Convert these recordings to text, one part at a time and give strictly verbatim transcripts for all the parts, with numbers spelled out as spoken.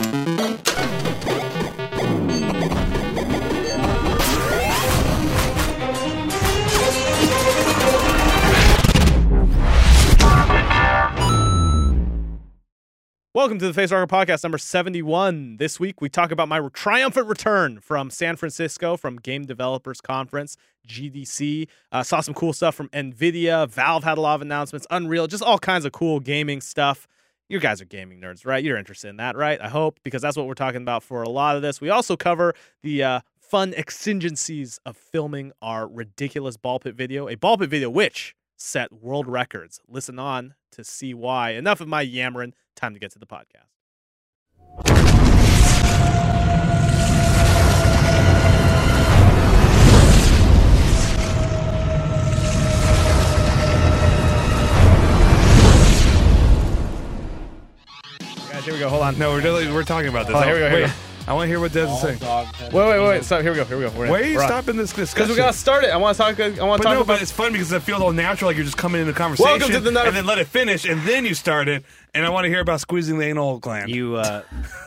Welcome to the Face Rocker Podcast number seventy-one. This week, we talk about my triumphant return from San Francisco from Game Developers Conference, G D C. Uh, saw some cool stuff from NVIDIA. Valve had a lot of announcements. Unreal, just all kinds of cool gaming stuff. You guys are gaming nerds, right? You're interested in that, right? I hope, because that's what we're talking about for a lot of this. We also cover the uh, fun exigencies of filming our ridiculous ball pit video, a ball pit video which set world records. Listen on to see why. Enough of my yammering. Time to get to the podcast. Guys, here we go. Hold on. No, we're really, we're talking about this. Oh, here we go. Here wait, we go. I want to hear what Des is saying. Wait, wait, wait. So here we go. Here we go. We're in. Why are you We're on. stopping this discussion? Because we gotta start it. I want to talk. I want to But talk no, about. but it's fun because it feels all natural, like you're just coming into the conversation. Welcome to the Nutter- and then let it finish, and then you start it. And I want to hear about squeezing the anal gland. You, uh,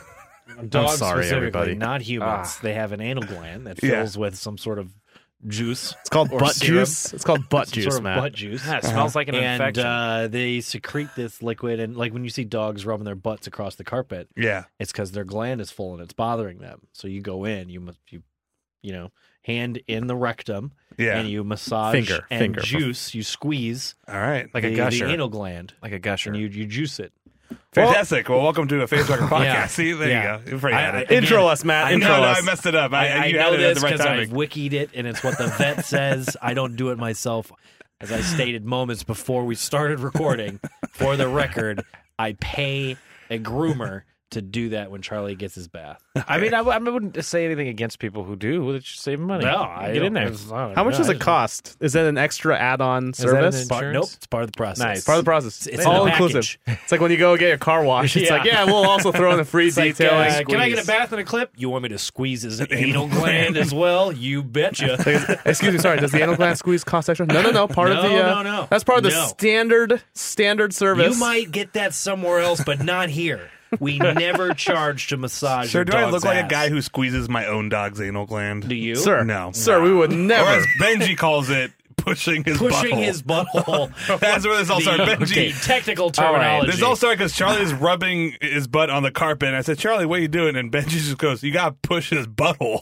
dogs sorry, specifically, everybody. not humans. Ah. They have an anal gland that Yeah. fills with some sort of juice. It's called or butt serum. juice. It's called butt Some juice, sort of man. butt juice. Yeah, it smells like an and infection. uh, they secrete this liquid, and like when you see dogs rubbing their butts across the carpet, yeah. it's because their gland is full and it's bothering them. So you go in, you must, you, you know, hand in the rectum, Yeah. and you massage Finger, and finger. juice. You squeeze All right. Like the, a gusher. the anal gland, like a gusher. and you you juice it. Fantastic. Well, welcome to a Face Rocker podcast. Yeah. See, there Yeah. you go. You're pretty I- at I- it. again, Intro us, Matt. I Intro no, no, us. I messed it up. I, I, I you know had it at this the right because timing. I've wikied it, and it's what the vet says. I don't do it myself. As I stated moments before we started recording, for the record, I pay a groomer to do that when Charlie gets his bath. I mean, I, w- I wouldn't say anything against people who do. They should save money. No, I get in don't- there. it's not- How much no, does I it just- cost? Is it an extra add-on that an service? in- Part, Insurance? nope, it's part of the process. Nice. Part of the process. It's It's in all the inclusive. It's like when you go get your car washed. It's Yeah. like, yeah, we'll also throw in the free It's like, detailing. uh, can I get a bath and a clip? You want me to squeeze his anal gland as well? You betcha. Excuse me, sorry. Does the anal gland squeeze cost extra? No, no, no. Part of No, the uh, no, no. That's part of the No. standard standard service. You might get that somewhere else, but not here. We never charge to massage Sir, your do I dog's look like a ass. guy who squeezes my own dog's anal gland? Do you? Sir, No. sir, we would Or never. as Benji calls it, pushing his Pushing butthole. his butthole. That's where this all started. The- Benji. the technical right. terminology. This all started because Charlie is rubbing his butt on the carpet. And I said, Charlie, what are you doing? And Benji just goes, you got to push his butthole.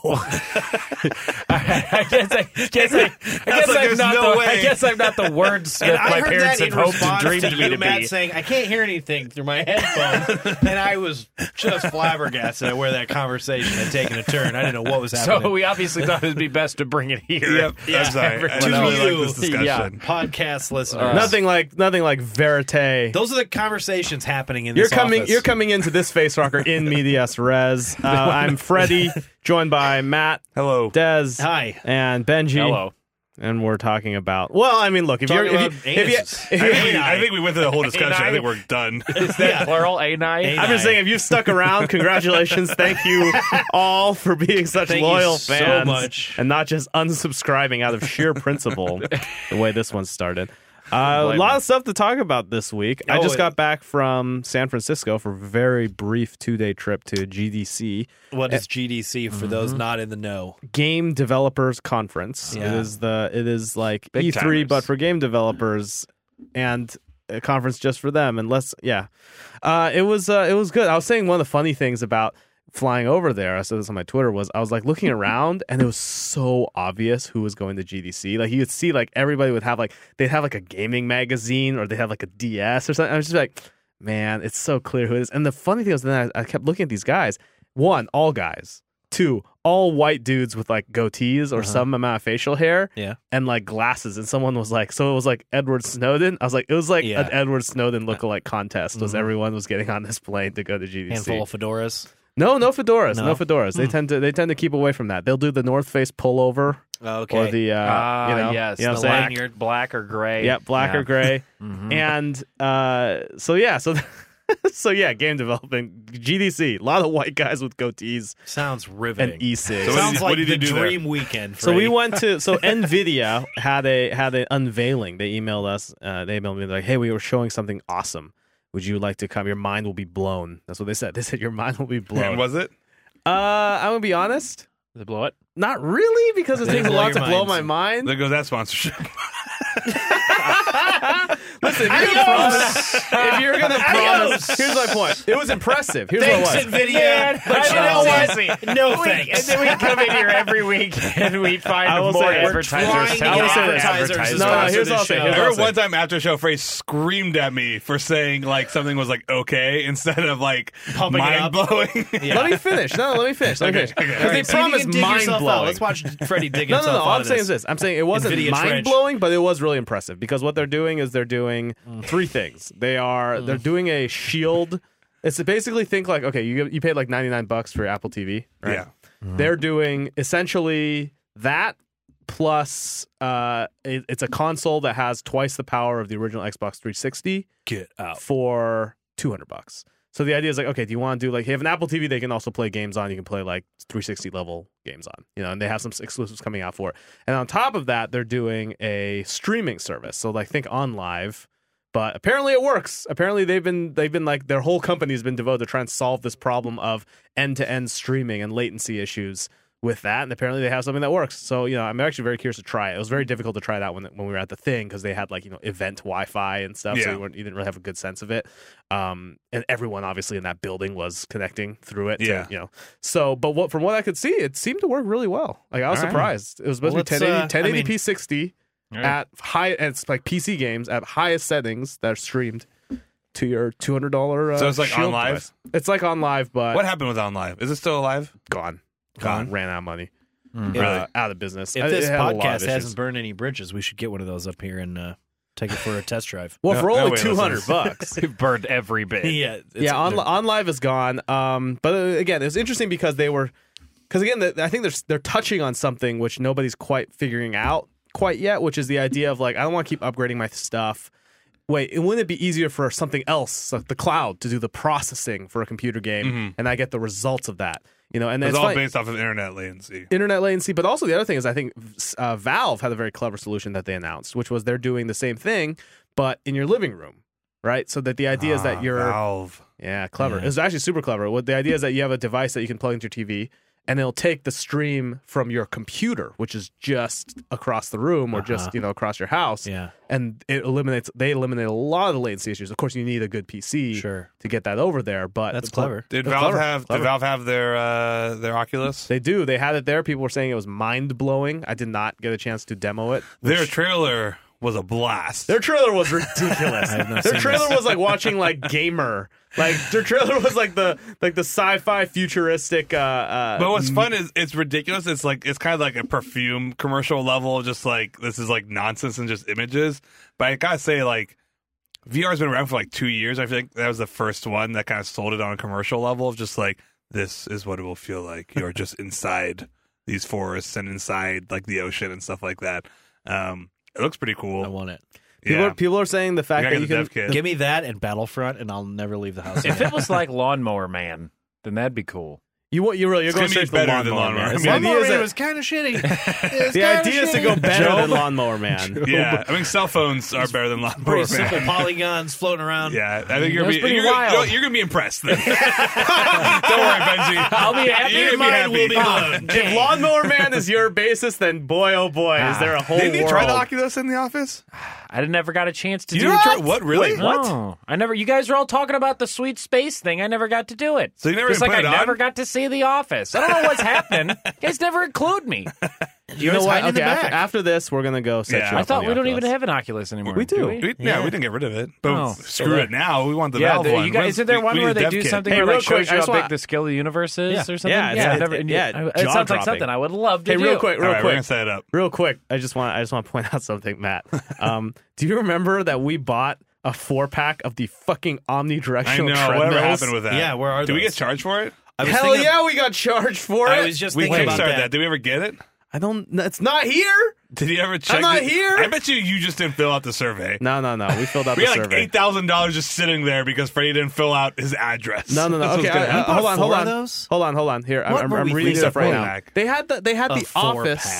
I guess I, guess I, I guess like, I'm there's not no the, way. I guess I'm not the wordsmith And I my heard parents that had in hoped and response dreamed to me you, to Matt, be. saying, I can't hear anything through my headphones. And I was just flabbergasted at where that conversation had taken a turn. I didn't know what was happening. So we obviously thought it'd be best to bring it here. Yep. Yeah, I'm sorry. I everyone really else. like this discussion. Yeah, podcast listeners. Nothing like nothing like verite. Those are the conversations happening in You're this coming. office. You're coming into this Face Rocker in medias res. Uh, I'm Freddie, joined by Matt, Hello. Dez, Hi. and Benji. Hello. And we're talking about. Well, I mean, look, if Talking you're if, about you, if, you, anuses. if I you, think, we, I think we went through the whole discussion. I I- think we're done. Is that Yeah. plural? A nine? I'm just saying, if you've stuck around, congratulations. Thank you all for being such Thank you loyal so fans. much. And not just unsubscribing out of sheer principle, the way this one started. Uh, a blame lot me. of stuff to talk about this week. I Oh, just it- got back from San Francisco for a very brief two-day trip to G D C, What is G D C for those not in the know? Game Developers Conference. Yeah. It is the it is like Big E three, timers. but for game developers, and a conference just for them. And let's yeah, uh, it was uh, it was good. I was saying one of the funny things about flying over there, I said this on my Twitter, was I was like looking around and it was so obvious who was going to G D C. Like you would see like everybody would have like they'd have like a gaming magazine or they have like a D S or something. I was just like, man, it's so clear who it is. And the funny thing was then I, I kept looking at these guys. One, all guys. Two, all white dudes with like goatees or Uh-huh. some amount of facial hair Yeah. and like glasses. And someone was like, so it was like Edward Snowden. I was like, it was like Yeah. an Edward Snowden lookalike contest. Was Mhm. everyone was getting on this plane to go to G D C? Handful of fedoras. No, no fedoras, no, No? fedoras. They Hmm. tend to they tend to keep away from that. They'll do the North Face pullover Okay. or the uh, Ah, you know, yes. you know the what I'm saying? lanyard, black or gray. Yeah, black Yeah. or gray. Mhm. And uh, so yeah, so so yeah, game development, G D C, a lot of white guys with goatees Sounds and riveting. e-cigs. So what Sounds did you- like what did the you do there? dream weekend. So we Freddie. went to so NVIDIA had a had an unveiling. They emailed us. Uh, they emailed me like, "Hey, we were showing something awesome. Would you like to come? Your mind will be blown. That's what they said. They said your mind will be blown. Was it? Uh, I'm gonna be honest. Does it blow it? Not really, because it They takes a blow lot your to blow minds. my mind. There goes that sponsorship. Listen, if you're, gonna promise, if you're gonna promise, here's my point. It was impressive. Here's Thanks, what it was. NVIDIA. But you know what? No We- and thanks. then we come in here every week and we find I will more say- advertisers We're trying telling to us get to advertisers advertise. to No, no, sponsor here's this what I'll say, show. here's I what I'll remember say. one time after show, Frey screamed at me for saying like something was like okay instead of like Pumping it mind up. blowing. Let me finish. No, no, let me finish. Let me Okay, finish. okay. Because All they right, see if you promised can dig mind yourself out. blowing. Let's watch Freddie dig No, no, himself no. All out I'm of saying this. is this. I'm saying it wasn't NVIDIA mind trench. blowing, but it was really impressive because what they're doing is they're doing Mm. three things. They are they're doing a Shield. It's to basically think like okay, you you paid like ninety-nine bucks for your Apple T V, right? Yeah. They're doing essentially that plus uh, it, it's a console that has twice the power of the original Xbox three sixty Get out. for two hundred bucks. So the idea is like, okay, do you want to do like, you have an Apple T V they can also play games on. You can play like three sixty level games on, you know, and they have some exclusives coming out for it. And on top of that, they're doing a streaming service. So like think on live, but apparently it works. Apparently they've been, they've been like, their whole company's been devoted to try and solve this problem of end to end streaming and latency issues with that, and apparently they have something that works. So you know, I'm actually very curious to try it. It was very difficult to try that when when we were at the thing because they had like you know event Wi-Fi and stuff, so Yeah. you, weren't, you didn't really have a good sense of it. Um, and everyone obviously in that building was connecting through it. to, Yeah. you know. So, but what from what I could see, it seemed to work really well. Like I was All right. surprised. It was supposed Well, to be let's, ten eighty, uh, ten eighty p I mean- sixty Right. at high. And it's like P C games at highest settings that are streamed to your two hundred dollar. Uh, So it's like Shield on live? device. It's like on live, but What happened with On Live? Is it still alive? gone, Gone? ran out of money. Really? Uh, out of business. If I- this it had a lot of podcast issues. hasn't burned any bridges, we should get one of those up here and uh, take it for a test drive. well, No- for no only way two hundred listens. bucks. We've burned every bit. yeah, it's- yeah, on, they're- on live is gone. Um, but uh, again, it was interesting because they were, because again, the, I think they're they're touching on something which nobody's quite figuring out quite yet, which is the idea of like I don't want to keep upgrading my stuff. Wait, and wouldn't it be easier for something else, like the cloud, to do the processing for a computer game, and I get the results of that? You know, and It's it's all funny- based off of internet latency. internet latency, but also the other thing is I think uh, Valve had a very clever solution that they announced, which was they're doing the same thing, but in your living room, right? So that the idea is Ah, that you're Valve. yeah, clever. Yeah. It's actually super clever. What the idea is that you have a device that you can plug into your T V, and it'll take the stream from your computer, which is just across the room or just Uh-huh. you know across your house, yeah, and it eliminates. They eliminate a lot of the latency issues. Of course, you need a good P C sure. to get that over there, but That's the pl- clever. Did That's Valve clever, have clever. Did Valve have their uh, their Oculus? They do. They had it there. People were saying it was mind blowing. I did not get a chance to demo it. Their which- trailer was a blast. Their trailer was ridiculous. I have not Their seen trailer this. was like watching like Gamer. Like their trailer was like the like the sci-fi futuristic. Uh, uh, But what's fun is it's ridiculous. It's like it's kind of like a perfume commercial level. Just like this is like nonsense and just images. But I gotta say, like V R's been around for like two years. I feel like that was the first one that kind of sold it on a commercial level of just like this is what it will feel like. You're just inside these forests and inside like the ocean and stuff like that. Um, it looks pretty I cool. want it. people, Yeah. are, people are saying the fact gotta that you get the can. dev kit. Give me that and Battlefront, and I'll never leave the house. If again. it was like Lawnmower Man, then that'd be cool. You want you really you're It's going gonna be straight for the better than lawnmower Lawnmower man. Man. The idea is that- kind of shitty. the idea is to go better than Lawnmower Man. Yeah, I mean cell phones are better than Lawnmower Pretty simple Man. polygons floating around. Yeah, I think you're That's be, pretty you're, wild. you're, you're gonna be impressed. Then. Don't worry, Benji. I'll be happy. You're Your gonna mind be will be happy. blown. If Lawnmower Man is your basis, then boy oh boy, is there a whole Didn't you world. try the Oculus in the office? I never got a chance to You do never it. tried what? Really? Wait, what? No, I never. You guys are all talking about the sweet space thing. I never got to do it. So you never Just even like put I it on? never got to see The Office. I don't know what's happening. You guys never include me. You know always what? hide in Okay, the after, back. after this, we're gonna go set Yeah. you I up I thought on the we don't even Oculus. have an Oculus anymore. We do. We, yeah. Yeah. we didn't get rid of it. But Oh. screw it now. We want the Yeah, Valve the, one. you guys, When's- isn't there we- one we where need a they dev do kit. something Hey, where real like quick, shows I you just how want- big the skill of the universe is Yeah. or something? Yeah, it's- I've it- never, yeah, it sounds like jaw-dropping. something I would love to Hey, do. real quick, All real right, we're quick. gonna set it up. Real quick, I just want I just want to point out something, Matt. Um, do you remember that we bought a four pack of the fucking I omnidirectional know. treadmills? Whatever happened with that? Yeah, where are Did we those? get charged for it? I was Hell thinking- yeah, we got charged for I it. was just We thinking about kickstarted that. that. Did we ever get it? I don't. no, It's not here. Did you ever check? not the- here. I bet you you just didn't fill out the survey. No, no, no. We filled out We the had like survey. eight thousand dollars just sitting there because Freddie didn't fill out his address. No, no, no. That's Okay, what's I, gonna uh, happen. hold on, hold four of on, those? hold on, hold on. Here, I'm, What I'm, were I'm we reading thinking stuff right of now. four-pack? They had the they had A the four office. pack.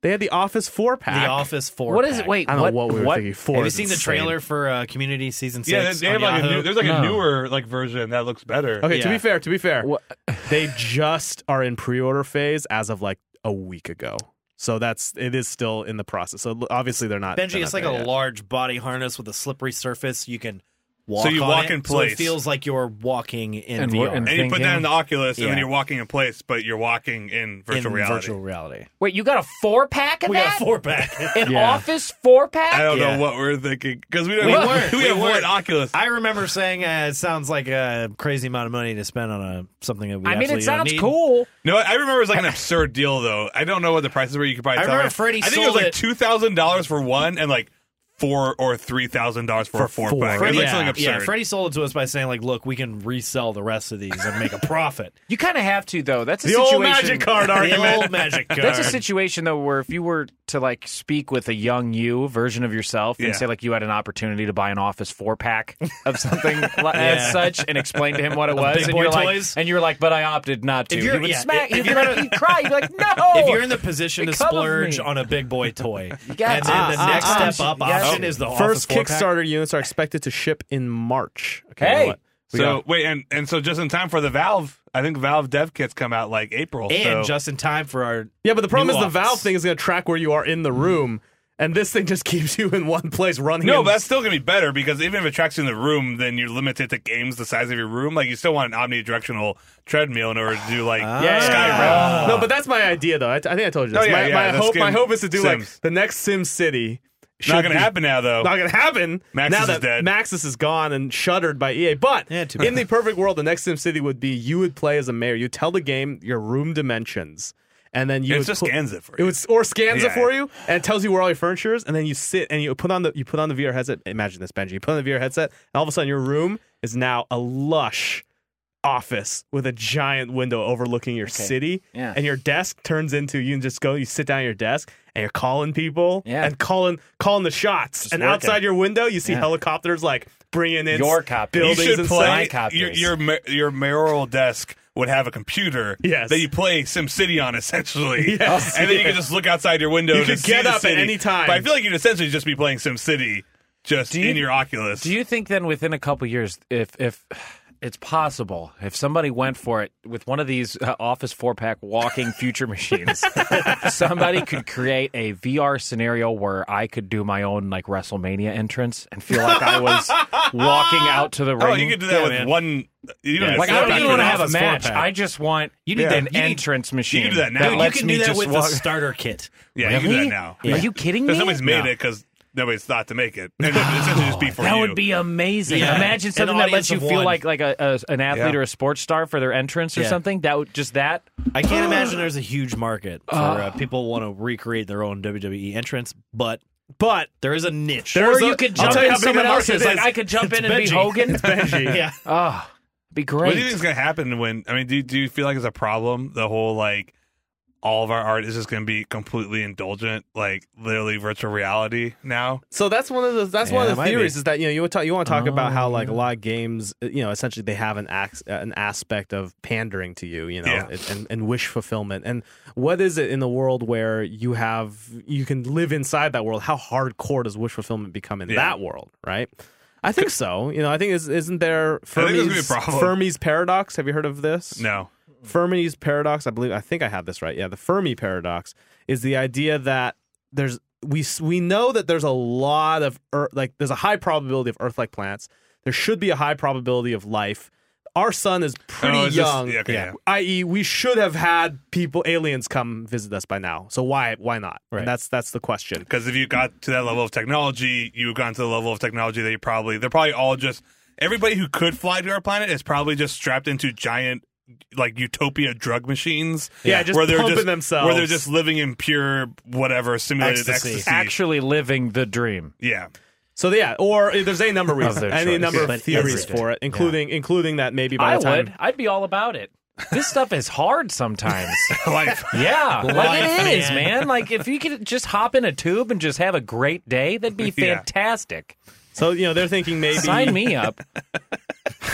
They had the Office four pack. The Office four. What is it? Wait, I don't what? know what we were what? thinking. Four. Have you is seen the insane. trailer for uh, Community season six? Yeah, they, they have on like a Yahoo? new, there's like No. a newer like version that looks better. Okay, to Yeah. be fair, to be fair, What? they just are in pre-order phase as of like a week ago. So that's it is still in the process. So l- obviously they're not. Benji, they're it's not like there a yet. large body harness with a slippery surface. You can walk So you on walk it, in so place. it feels like you're walking in And V R. we're- and And you put thinking- that in the Oculus, and then Yeah. you're walking in place, but you're walking in virtual in reality. virtual reality. Wait, you got a four pack of We that? got a four pack. An Yeah. Office four pack? I don't Yeah. know what we're thinking because we don't. We have, weren't. we We have one weren't. Oculus. I remember saying uh, it sounds like a crazy amount of money to spend on a something that we I mean, it absolutely don't sounds need. cool. No, I remember it was like an absurd deal though. I don't know what the prices were. You could probably I tell remember me. Freddie I think it was sold like it- two thousand dollars for one, and like four or three thousand dollars for, For a four, four. pack. It was Freddie, like yeah, something absurd. yeah, Freddie sold it to us by saying, like, look, we can resell the rest of these and make a profit. You kind of have to, though. That's a The situation. old magic card the argument. old magic card. That's a situation though where if you were to like speak with a young you version of yourself and Yeah. say like you had an opportunity to buy an Office four pack of something li- as such and explain to him what it was, Big and boy you're like, toys? and you're like, but I opted not to. If you're- he would yeah, smack. if He'd, you're be like, gonna- he'd cry. He'd be like, no. If you're in the position to Because of splurge me. on a big boy toy, and got then to. the Ah, next ah, step ah, up you got option to. is the First Office four pack. Kickstarter units are expected to ship in March. Okay, Hey! what? We So got- wait, and and so just in time for the Valve, I think Valve dev kits come out like April. and so. just in time for our yeah, but the problem new is the Office. Valve thing is going to track where you are in the room, and this thing just keeps you in one place running. No, in- but that's still gonna be better because even if it tracks you in the room, then you're limited to games the size of your room. Like you still want an omnidirectional treadmill in order to do like Yeah, yeah, Skyrim. yeah. No, but that's my idea, though. I, I think I told you this. Oh, yeah, my yeah, my the hope, skin my hope is to do like Sims. the next Sim City. Not should gonna be- happen now though. Not gonna happen. Maxis now is that dead. Maxis is gone and shuttered by E A. But Yeah, too in bad. the perfect world, the next Sim City would be you would play as a mayor. You tell the game your room dimensions, and then you It would just put- scans it for It you. would or scans it Yeah. for you and it tells you where all your furniture is, and then you sit and you put on the you put on the V R headset. Imagine this, Benji. You put on the V R headset, and all of a sudden your room is now a lush office with a giant window overlooking your city. Yeah. And your desk turns into you can just go, you sit down at your desk and you're calling people Yeah. and calling calling the shots. and working. outside your window, you see Yeah. helicopters like bringing in Your s- copter. you buildings should and play stuff. your your ma- your mayoral desk would have a computer Yes. that you play SimCity on essentially. Yes. And then you can just look outside your window. You to could see get the up at city. any time. But I feel like you'd essentially just be playing SimCity just you- in your Oculus. Do you think then within a couple years, if if it's possible, if somebody went for it with one of these uh, Office four pack walking future machines, somebody could create a V R scenario where I could do my own like WrestleMania entrance and feel like I was walking out to the ring. Oh, you could do that Yeah, with man. one. You don't Yeah, need like four I don't pack even for want to that. have a Office four match. pack. I just want You need an that- you need- entrance machine. you can do that now. that Dude, you lets can me do that just with walk. the starter kit. Yeah, you can do Really? that now. Are you kidding me? Because somebody's made No. it because nobody's thought to make it. And it would essentially just be for That you. would be amazing. Yeah. Imagine An something that lets audience you of feel one. like like a, a an athlete Yeah. or a sports star for their entrance or Yeah. something. That would just that. I can't imagine there's a huge market for uh, people want to recreate their own W W E entrance, but But there is a niche. There Or is a- you could I'll jump tell you in how big someone the market else's. Like is. I could jump It's in and be Benji. Hogan. it's Benji. yeah. Oh, be What great. do you think is going to happen when? I mean, do do you feel like it's a problem? The whole like all of our art is just going to be completely indulgent, like literally virtual reality now. So that's one of the that's Yeah, one it of the might theories be. is that you know you want to talk, you want to talk about how Oh, like a yeah. lot of games uh, you know essentially they have an ax, uh, an aspect of pandering to you you know Yeah. and, and, and wish fulfillment. And what is it in the world where you have you can live inside that world? How hardcore does wish fulfillment become in Yeah. that world? Right. I think so. You know, I think is isn't there think there's gonna be a Fermi's, problem. Fermi's paradox? Have you heard of this? No, Fermi's paradox, I believe, I think I have this right. Yeah, the Fermi paradox is the idea that there's we we know that there's a lot of Earth, like there's a high probability of Earth-like planets. There should be a high probability of life. Our sun is pretty Oh, it's just- young, yeah, okay, yeah. that is, we should have had people, aliens, come visit us by now. So why why not? Right. And that's that's the question. because if you got to that level of technology, you've gone to the level of technology that you probably they're probably all just everybody who could fly to our planet is probably just strapped into giant like utopia drug machines. Yeah, just where they're pumping just themselves. where they're just living in pure whatever simulated Ecstasy. ecstasy. Actually living the dream. Yeah. So yeah, or there's any number of reasons, their any choice. number of But theories every day. for it, including including that maybe by I the time would. I'd be all about it. This stuff is hard sometimes. Life. Yeah, like Life, it is, man. man. Like if you could just hop in a tube and just have a great day, that'd be Yeah. fantastic. So you know they're thinking maybe Sign me up.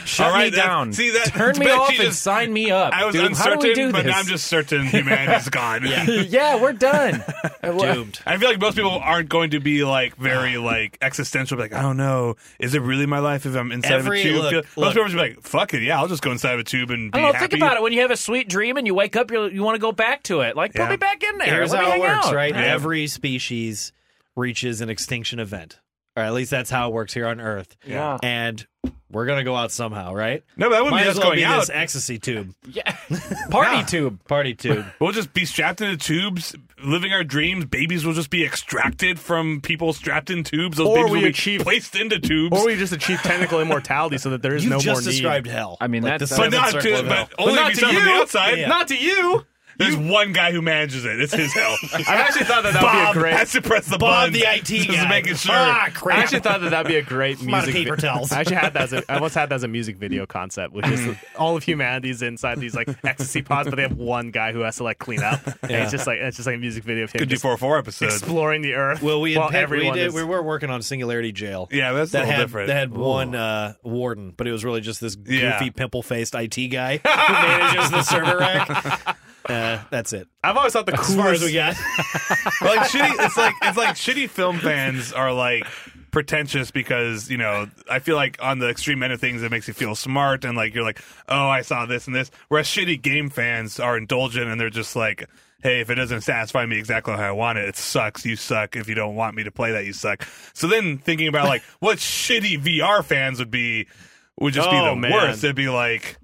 Shut All right, me that- down. see that- Turn me but off you and just- sign me up. I was dude. How do we uncertain, do but this? now I'm just certain humanity's gone. yeah, we're done. Doomed. I feel like most people aren't going to be like very like existential. Like, I don't know, is it really my life if I'm inside Every- of a tube? look, most look. people are just like, fuck it, yeah, I'll just go inside of a tube and be I don't know. happy. Think about it. When you have a sweet dream and you wake up, you you want to go back to it. Like, Yeah. put me back in there. Here's Let me how it hang works, out. right? Yeah. Every species reaches an extinction event. Or at least that's how it works here on Earth. Yeah. And we're going to go out somehow, right? No, but that wouldn't Might be as us well going be out. this ecstasy tube. Yeah. Party Yeah. tube. Party tube. We'll just be strapped into tubes, living our dreams. Babies will just be extracted from people strapped in tubes. Those Or babies we will be achieve- placed into tubes. Or we just achieve technical immortality so that there is You no just more need. described hell. I mean, Like that's- the but seventh not circle to, of hell. but only not if to you saw from the you. outside. Yeah. Not to you. There's one guy who manages it. It's his hell. I actually thought that that would Bob be a great. has to press the Bob, button. the I T just guy. making sure. Ah, I crap. actually thought that that'd be a great amount of music. paper towels. I actually had that as a, I once had that as a music video concept, which is all of humanity's inside these like ecstasy pods, but they have one guy who has to like clean up. And it's just like it's just like a music video of him Could do just four or four episodes. exploring the earth. Well, we, had while picked- we, everyone did, is- we were working on Singularity Jail. Yeah, that's a That little had, different. that had one uh, warden, but it was really just this goofy, Yeah. pimple-faced I T guy who manages the server rack. Uh, that's it. I've always thought the As far coolest. as we got. like shitty, it's like it's like shitty film fans are like pretentious because you know I feel like on the extreme end of things it makes you feel smart and like you're like, oh, I saw this and this, whereas shitty game fans are indulgent and they're just like, hey, if it doesn't satisfy me exactly how I want it, it sucks. You suck. If you don't want me to play that, you suck. So then thinking about like what shitty V R fans would be would just be Oh, the man. worst. It'd be like,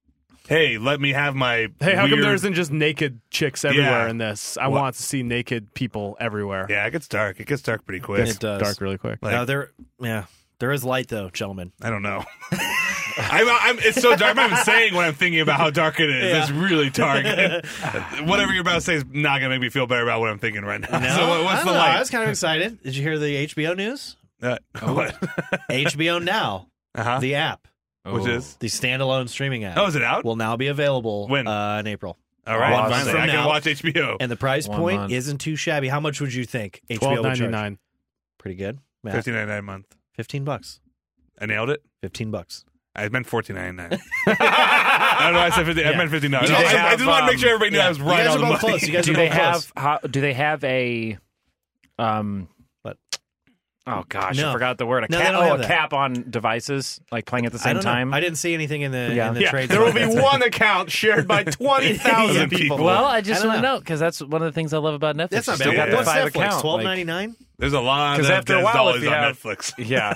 hey, let me have my Hey, how come weird- there isn't just naked chicks everywhere Yeah. in this? I Well- want to see naked people everywhere. Yeah, it gets dark. It gets dark pretty quick. It does. Dark really quick. Like- no, there, yeah, there is light though, gentlemen. I don't know. I'm, I'm, it's so dark. I'm not even saying when I'm thinking about how dark it is. Yeah. It's really dark. Whatever you're about to say is not going to make me feel better about what I'm thinking right now. No, so what, I what's don't the know. light? I was kind of excited. Did you hear the H B O news? Uh, what? H B O Now, Uh-huh. the app, Which is? the standalone streaming app, Oh, is it out? will now be available When? Uh, in April. All right. One month Finally, from I can now. watch H B O. And the price One point month. isn't too shabby. How much would you think H B O Twelve would ninety charge? nine. Pretty good. Matt, fifteen ninety-nine a month. fifteen bucks. I nailed it. Fifteen bucks. I meant fourteen ninety-nine. I don't know. I said fifty. I Yeah. meant fifty-nine. Do No, they I, I have, just want to make sure um, everybody knew yeah. I was You right guys on are the both money. close. You guys do are they both close. have how, do they have a um What? oh gosh No. I forgot the word a No, they cap don't oh have a that. cap on devices like playing at the I same don't time. know. I didn't see anything in the Yeah. in the Yeah, trades. there will about be that. one account shared by twenty thousand people. people. Well, I just I don't want to know. know because that's one of the things I love about Netflix. That's not You still bad. got the What's five Netflix? account. Twelve like- ninety nine. There's a lot 'Cause of after a while, dollars if you on have- Netflix. Yeah,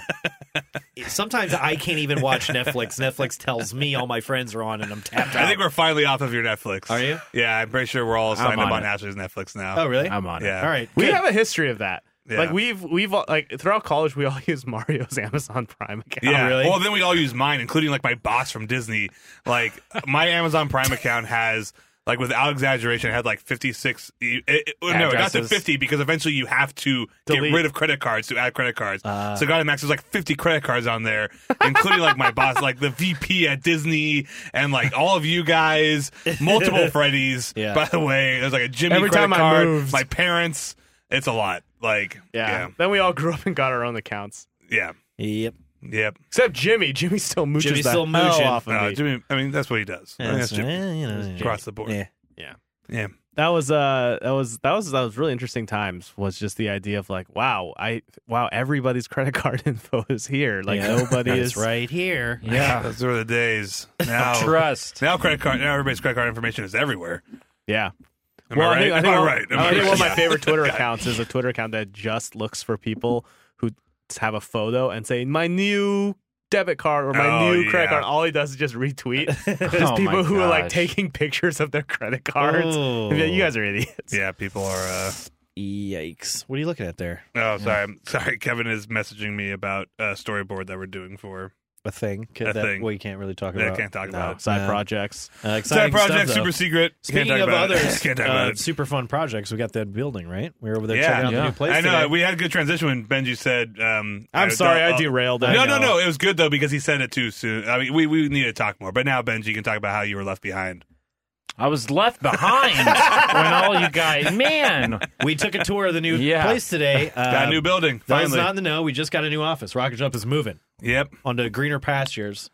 Sometimes I can't even watch Netflix. Netflix tells me all my friends are on, and I'm tapped out. I think we're finally off of your Netflix. Are you? Yeah, I'm pretty sure we're all signed up on on it. Ashley's Netflix now. Oh, really? I'm on it. Yeah. All right. We good. have a history of that. Yeah. Like we've we've all- like throughout college, we all use Mario's Amazon Prime account. Yeah. really? Well, then we all use mine, including like my boss from Disney. Like my Amazon Prime account has, like, without exaggeration, it had like fifty-six. It, it, no, it got to Addresses. fifty because eventually you have to Delete. get rid of credit cards to add credit cards. Uh. so it got a max. There's like fifty credit cards on there, including like my boss, like the V P at Disney, and like all of you guys, multiple Freddys. Yeah. By the way, there's like a Jimmy Every credit time I card. moved. My parents. It's a lot. Like Yeah. yeah, Then we all grew up and got our own accounts. yeah, Yep. yep. Except Jimmy. Jimmy still mooches Jimmy's the still hell mooching. off of No, me. Jimmy. I mean, that's what he does. I mean, that's Jimmy. eh, you know, Across the board. Yeah. Yeah. That was uh that was that was that was really interesting times. Was just the idea of like, wow, I wow, everybody's credit card info is here. Like Yeah. nobody It's is right here. yeah. Those were the days. Now, Trust. now credit card. Now everybody's credit card information is everywhere. Yeah. Am well, I right? I think, I Am think, I one, right? Am I I think right? one of my favorite Twitter accounts is a Twitter account that just looks for people who have a photo and say my new debit card or my Oh, new credit yeah. card. All he does is just retweet. Just Oh, people my who are like gosh. taking pictures of their credit cards. Oh. Yeah, you guys are idiots. Yeah, people are. Uh, Yikes. What are you looking at there? oh, sorry. I'm sorry. Kevin is messaging me about a storyboard that we're doing for. A thing. A that, thing. Well, you can't really talk I about. can't talk No, about it. side No. projects. Uh, Side exciting project, stuff, though. super secret. Speaking Can't talk of about it. others, Can't talk about uh, it. super fun projects, we got that building, right? We were over there Yeah. checking out the Yeah. new place I know. today. We had a good transition when Benji said. Um, I'm sorry, I uh, derailed. I No, no, know. no. It was good though because he said it too soon. I mean, we we need to talk more. But now, Benji, can talk about how you were left behind. I was left behind when all you guys, man. We took a tour of the new Yeah. place today. Uh, Got a new building. Those Finally. not in the know, we just got a new office. Rocket Jump is moving Yep. onto greener pastures.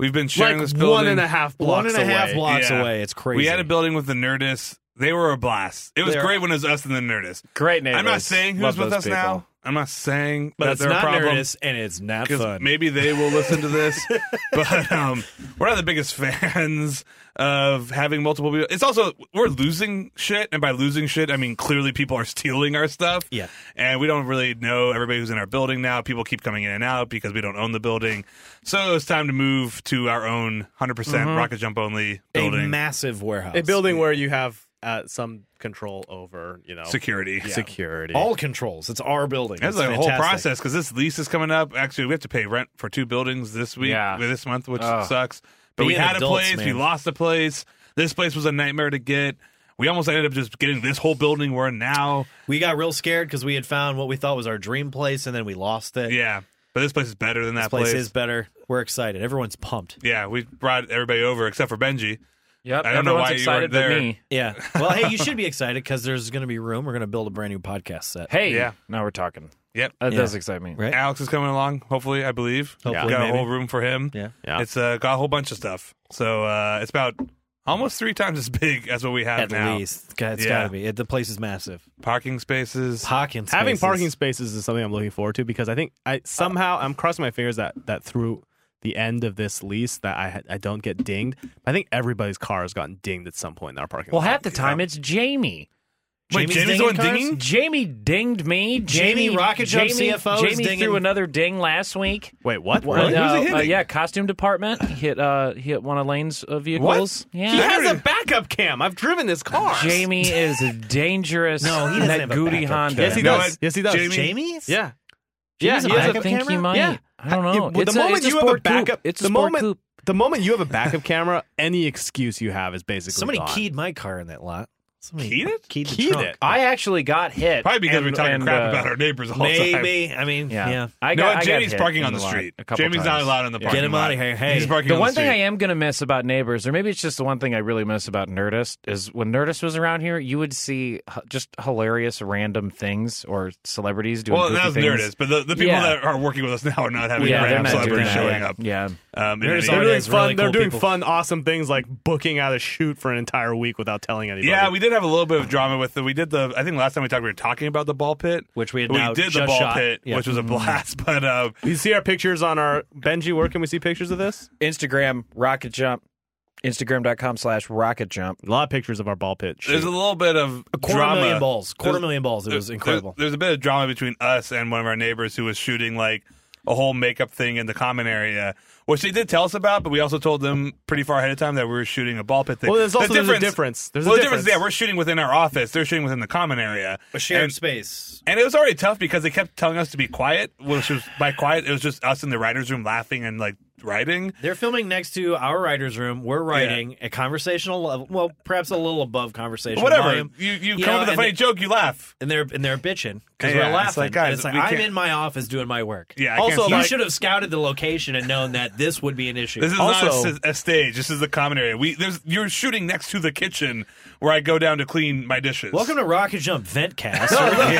We've been sharing like this building. one and a half blocks One and a half away. blocks Yeah. away. It's crazy. We had a building with the Nerdist. They were a blast. It was They're- great when it was us and the Nerdist. Great neighbors. I'm not saying who's Love with those us people. now. I'm not saying but that it's they're not a problem. Nerdist, and it's not Because fun. maybe they will listen to this, but um, we're not the biggest fans of having multiple people. It's also we're losing shit, and by losing shit, I mean clearly people are stealing our stuff. Yeah. and we don't really know everybody who's in our building now. People keep coming in and out because we don't own the building. So it's time to move to our own one hundred percent rocket jump only a building. massive warehouse. A building where you have uh, some control over, you know, Security. security. all controls. It's our building. That's It's like a whole fantastic. process because this lease is coming up. Actually, we have to pay rent for two buildings this week, Yeah. this month, which Ugh. sucks. But we Being had adults, a place, we man. lost a place. This place was a nightmare to get. We almost ended up just getting this whole building we're in now. We got real scared because we had found what we thought was our dream place, and then we lost it. Yeah, but this place is better than This that place, is better. We're excited. Everyone's pumped. Yeah, we brought everybody over except for Benji. Yep. I don't know everyone's why you excited weren't but there. me. Yeah. Well, hey, you should be excited because there's going to be room. We're going to build a brand new podcast set. Hey, Yeah. now we're talking. Yep. That Yeah. does excite me. Right? Alex is coming along, hopefully, I believe. Hopefully, got maybe. a whole room for him. Yeah. Yeah. It's uh, got a whole bunch of stuff. So uh, it's about almost three times as big as what we have At now. least. God, It's Yeah. got to be. It, the place is massive. Parking spaces. Parking spaces. Having parking spaces is something I'm looking forward to because I think I somehow I'm crossing my fingers that that through the end of this lease that I ha- I don't get dinged. I think everybody's car has gotten dinged at some point in our parking Well, lot. half the time it's Jamie. Wait, Jamie's Jamie's the one dinging dinging? Jamie dinged me. Jamie Jamie Rocket Jump Jamie, C F O is Jamie dinging- threw another ding last week. Wait, what? Uh, Really? Who's he uh, hitting? yeah, costume department he hit uh he hit one of Lane's uh, vehicles. He Yeah. has a backup cam. I've driven this car. Jamie is a dangerous. No, he doesn't that have a Goody backup Honda. cam. Yes, he No, does. I- Yes, he does. Jamie- Jamie's? Yeah. Jamie Yeah, has a he has I a backup think camera? he might. Yeah. I don't know. You- well, It's the a- moment it's a you have a sport coupe. backup, It's a the sport moment coupe. the moment you have a backup camera, any excuse you have is basically Somebody gone. keyed my car in that lot. Somebody Keyed it? Keyed the Keyed trunk. it. I actually got hit. Probably because and- we're talking and, crap uh, about our neighbors all the time. Maybe. I mean, Yeah. yeah. I No, got, I got Jamie's hit parking in on the lot street. a couple Jamie's not times. allowed in the Yeah. parking Get him lot. out of here. Hey. He's parking The on one the thing I street. am going to miss about Neighbors, or maybe it's just the one thing I really miss about Nerdist, is when Nerdist was around here, you would see h- just hilarious random things or celebrities doing Well, goofy that was things. Nerdist, but the, the people Yeah. that are working with us now are not having Yeah, they're random not doing celebrities that. showing yeah. up. Yeah. Um, in Nerdist any- They're always doing has fun. really they're cool doing people. fun, awesome things like booking out a shoot for an entire week without telling anybody. Yeah, we did have a little bit of drama with the. We did the. I think last time we talked, we were talking about the ball pit, Which we had we now did the just ball shot. pit, Yeah. which was a blast. But uh, You see our pictures on our Benji. Where can we see pictures of this? Instagram, Rocket Jump, Instagram.com slash Rocket Jump. A lot of pictures of our ball pit. shoot. there's a little bit of A quarter drama. million balls. Quarter There's- million balls. It was There's- incredible. There's, there's a bit of drama between us and one of our neighbors who was shooting like a whole makeup thing in the common area, which they did tell us about, but we also told them pretty far ahead of time that we were shooting a ball pit thing. Well, there's The also there's a difference. There's a well, the difference. difference. Yeah, we're shooting within our office. They're shooting within the common area. A shared And- space. And it was already tough because they kept telling us to be quiet, which was by quiet, it was just us in the writer's room laughing and like writing. They're filming next to our writer's room. We're writing a conversational level. Well, perhaps a little above conversational Whatever. volume. You you, You come know, up with a and funny they- joke, you laugh. And they're and they're bitching because Yeah, we're it's laughing. like, guys, And it's like we I'm can't- in my office doing my work. Yeah, I Also, can't You like- should have scouted the location and known that this would be an issue. This is Also- not a, a stage. This is the common area. We there's you're shooting next to the kitchen where I go down to clean my dishes. Welcome to Rocket Jump Ventcast. no,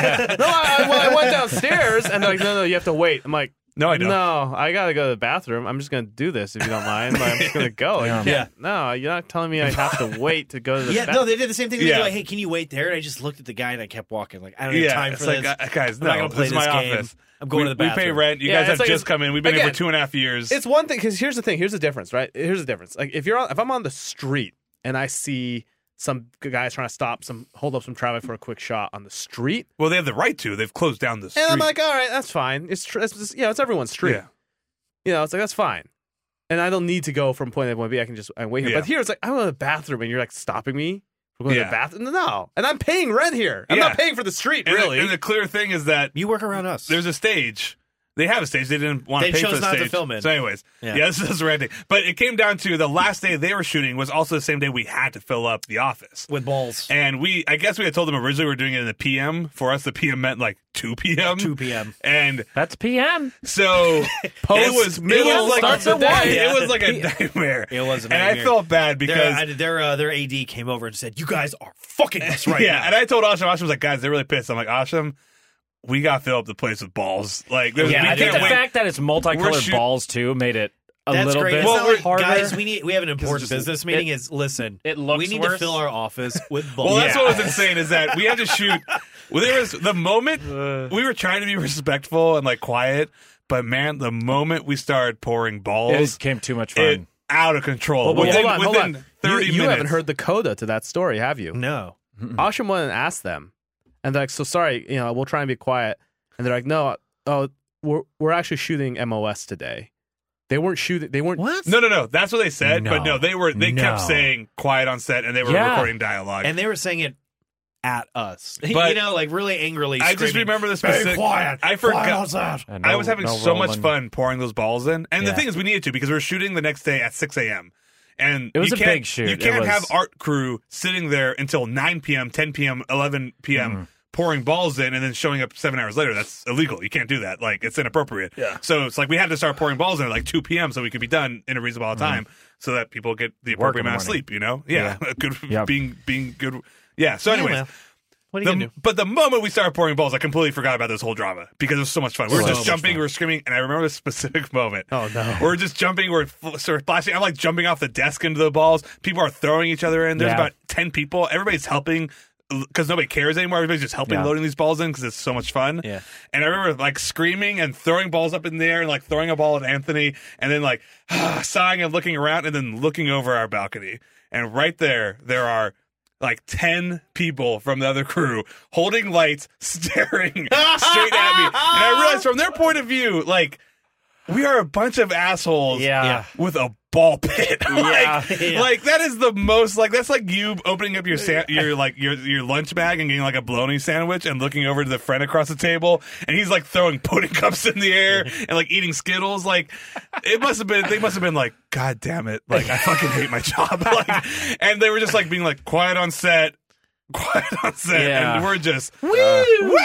I, well, I went downstairs and they're like, no, no, you have to wait. I'm like, No, I don't. No, I gotta go to the bathroom. I'm just gonna do this if you don't mind. Like, I'm just gonna go. Like, Yeah. you can't- No, you're not telling me I have to wait to go to the Yeah, bathroom. no, they did the same thing. They Yeah. were like, "Hey, can you wait there?" And I just looked at the guy and I kept walking. Like, I don't have yeah, time it's for like, this. uh, guys, I'm no, not gonna play this is my this game. office. I'm going we, to the We pay bathroom. rent. You Yeah, guys have it's like just it's- come in. We've been here again, for two and a half years. It's one thing because here's the thing. Here's the difference, right? Here's the difference. Like if you're on, if I'm on the street and I see some guys trying to stop some hold up some traffic for a quick shot on the street, well, they have the right to. They've closed down the street. and I'm like, all right, that's fine. It's tr- it's just, you know, it's everyone's street. yeah. You know, it's like that's fine. And I don't need to go from point A to point B. I can just I wait here. Yeah. But here it's like I'm in the bathroom and you're like stopping me from going to Yeah. the bathroom. No, and I'm paying rent here. I'm Yeah. not paying for the street, And, really. the, and the clear thing is that You work around us. there's a stage. They have a stage. They didn't want They to pay chose for the not to stage. film it. So, anyways, Yeah. yeah, this is ranting. But it came down to the last day they were shooting was also the same day we had to fill up the office. with balls. And we, I guess we had told them originally we were doing it in the P M. For us, the P M meant like two p.m. two p.m. And That's P M. so Post, it was, it middle, was like starts the day. It was like a nightmare. It was a And I nightmare. felt bad Their, because I- their, uh, their A D came over and said, "You guys are fucking us right yeah, now." and I told Asham, Asham was like, guys, they're really pissed. I'm like, Asham, we got to fill up the place with balls. Like, there's- Yeah, we I I think can't the wait. fact that it's We're multicolored shoot- balls too made it a That's little great. bit It's not like, harder. guys, we need we have an important just- business meeting. Is listen, it looks we need worse. to fill our office with balls. Well, that's what was insane is that we had to shoot. Well, there was the moment we were trying to be respectful and like quiet, but man, the moment we started pouring balls, It became too much fun. it out of control. Well, but within hold on, hold within on. thirty you, you minutes. haven't heard the coda to that story, have you? no. Asham went and asked them, and they're like, "So sorry, you know, we'll try and be quiet." And they're like, "No, oh, we're we're actually shooting M O S today." They weren't shooting. They weren't. What? No, no, no. That's what they said. But No. no, they were. They kept No. saying quiet on set, and they were Yeah. recording dialogue. And they were saying it at us. But- you know, like really angrily. I just screaming, remember the specific. Be quiet. I forgot. Quiet outside. And I no- was having no so much rolling. fun pouring those balls in, and the Yeah. thing is, we needed to because we were shooting the next day at six a.m. And It was you a can't, big shoot. You It can't was- have art crew sitting there until nine p.m., ten p.m., eleven p.m. Mm-hmm. pouring balls in and then showing up seven hours later. That's illegal. You can't do that. Like, it's inappropriate. Yeah. So it's like we had to start pouring balls in at like two p.m. so we could be done in a reasonable amount of time so that people get the Work appropriate in the amount of morning. sleep, you know? Yeah. good. Yep. Being, being good. Yeah. So, Yeah, anyways. well, what are you The, gonna do? but the moment we started pouring balls, I completely forgot about this whole drama because it was so much fun. We were So just much jumping, fun. we were screaming, and I remember this specific moment. Oh, no. We're just jumping, we're fl- sort of flashing. I'm like jumping off the desk into the balls. People are throwing each other in. There's Yeah. about ten people. Everybody's helping because nobody cares anymore. Everybody's just helping Yeah. loading these balls in because it's so much fun. Yeah. And I remember like screaming and throwing balls up in the air and like throwing a ball at Anthony and then like sighing and looking around and then looking over our balcony. And right there, there are like ten people from the other crew holding lights, staring straight at me. And I realized from their point of view, like, we are a bunch of assholes Yeah. with a ball pit. like, Yeah. like that is the most like that's like you opening up your sa- your like your your lunch bag and getting like a bologna sandwich and looking over to the friend across the table and he's like throwing pudding cups in the air and like eating Skittles. Like it must have been they must have been like, God damn it, like I fucking hate my job. Like, and they were just like being like quiet on set. Quiet on set, Yeah. and we're just woo, woo,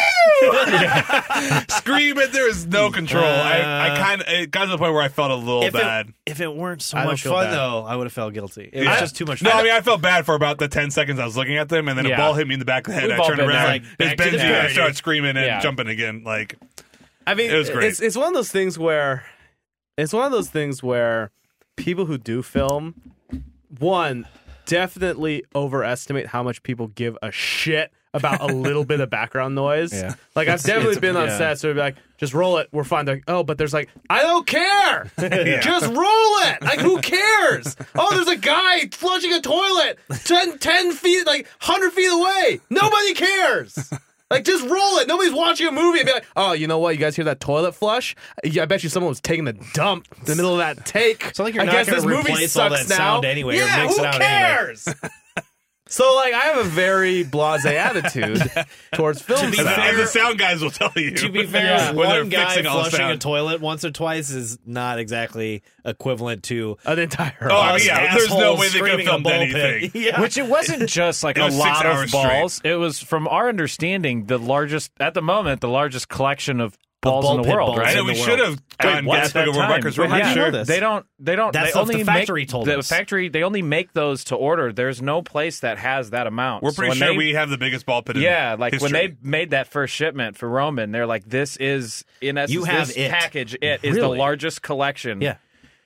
screaming. There is no control. I, I kind of it got to the point where I felt a little If bad. it, if it weren't so I don't much feel fun, bad. though, I would have felt guilty. It was I- just too much No, fun. I mean I felt bad for about the ten seconds I was looking at them, and then a Yeah. ball hit me in the back of the head. We've and I all turned been there. around, Like, it's back to the Benji, and I parody. started screaming and Yeah. jumping again. Like I mean, It was great. It's, it's one of those things where it's one of those things where people who do film, one, definitely overestimate how much people give a shit about a little bit of background noise. Yeah. Like I've definitely it's- been on yeah. set, so it'd be like, just roll it, we're fine. They're like, oh, but there's like, I don't care. Just roll it. Like, who cares? Oh, there's a guy flushing a toilet ten, ten feet, like one hundred feet away. Nobody cares. Like, just roll it. Nobody's watching a movie and be like, oh, you know what? You guys hear that toilet flush? Yeah, I bet you someone was taking a dump in the middle of that take. It's not like you're I not guess gonna this movie replace all sucks that now. sound anyway or Yeah, mix who it out anyway. cares? So, like, I have a very blasé attitude towards film. be and, the, stuff. and the sound guys will tell you. To be fair, Yeah. when they're one guy fixing all the flushing a sound. toilet once or twice is not exactly equivalent to An entire. Oh, I mean, us yeah, there's no assholes way they could have screaming a filmed ball pit. anything. Yeah. Which it wasn't just like It a was six lot hours of straight. balls. It was, from our understanding, the largest at the moment, the largest collection of balls ball in the pit world. balls Right? I know in we the should world. have gotten Wait, Guinness at that Book of World time? Records. Wait, right how do you now. know this? They don't. They don't. That's they what the only factory make, told the us. factory. They only make those to order. There's no place that has that amount. We're So pretty when sure they- we have the biggest ball pit in Yeah, like when history. they made that first shipment for Roman, they're like, "This is in essence You have this it. package. It is the Really? largest collection." Yeah.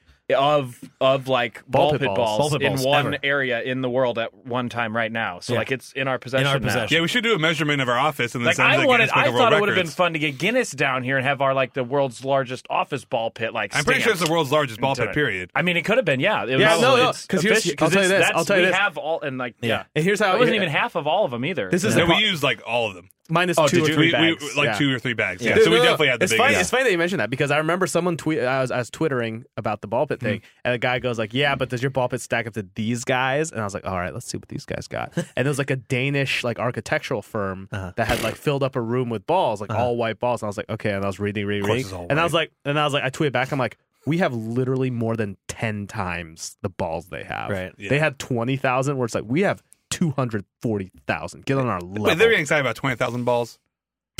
Of of like Ball ball pit pit balls. balls, Ball pit in balls, one ever. area in the world at one time right now. So Yeah. like it's in our possession. now. possession. Yeah, we should do a measurement of our office and then Like send it to I the wanted, Guinness Book I of World thought it would have been Records. fun to get Guinness down here and have our like the world's largest office ball pit. Like I'm pretty sure stamped. it's the world's largest ball into pit. it. Period. I mean, it could have been, yeah. It Yeah, was, no, no, it's 'cause here's- official- I'll tell you it's- this, that's- I'll tell you we this. have all, and like, yeah. And here's how It wasn't even half of all of them either. This is No, the we used like all of them. minus Oh, two did or you? three We, we bags. like Yeah. two or three bags. Yeah, Dude, so we no, no, definitely had the it's biggest. funny, it's funny that you mentioned that because I remember someone tweet. I was, I was twittering about the ball pit thing, and the guy goes like, "Yeah, but does your ball pit stack up to these guys?" And I was like, "All right, let's see what these guys got." And it was like a Danish like architectural firm Uh-huh. that had like filled up a room with balls, like all white balls. And I was like, "Okay," and I was reading, reading, course reading, it's all and I white. was like, and I was like, I tweeted back, I'm like, "We have literally more than ten times the balls they have. Right. Yeah. They had twenty thousand, where it's like we have two hundred forty thousand. Get on our level." Wait, they're getting excited about twenty thousand balls.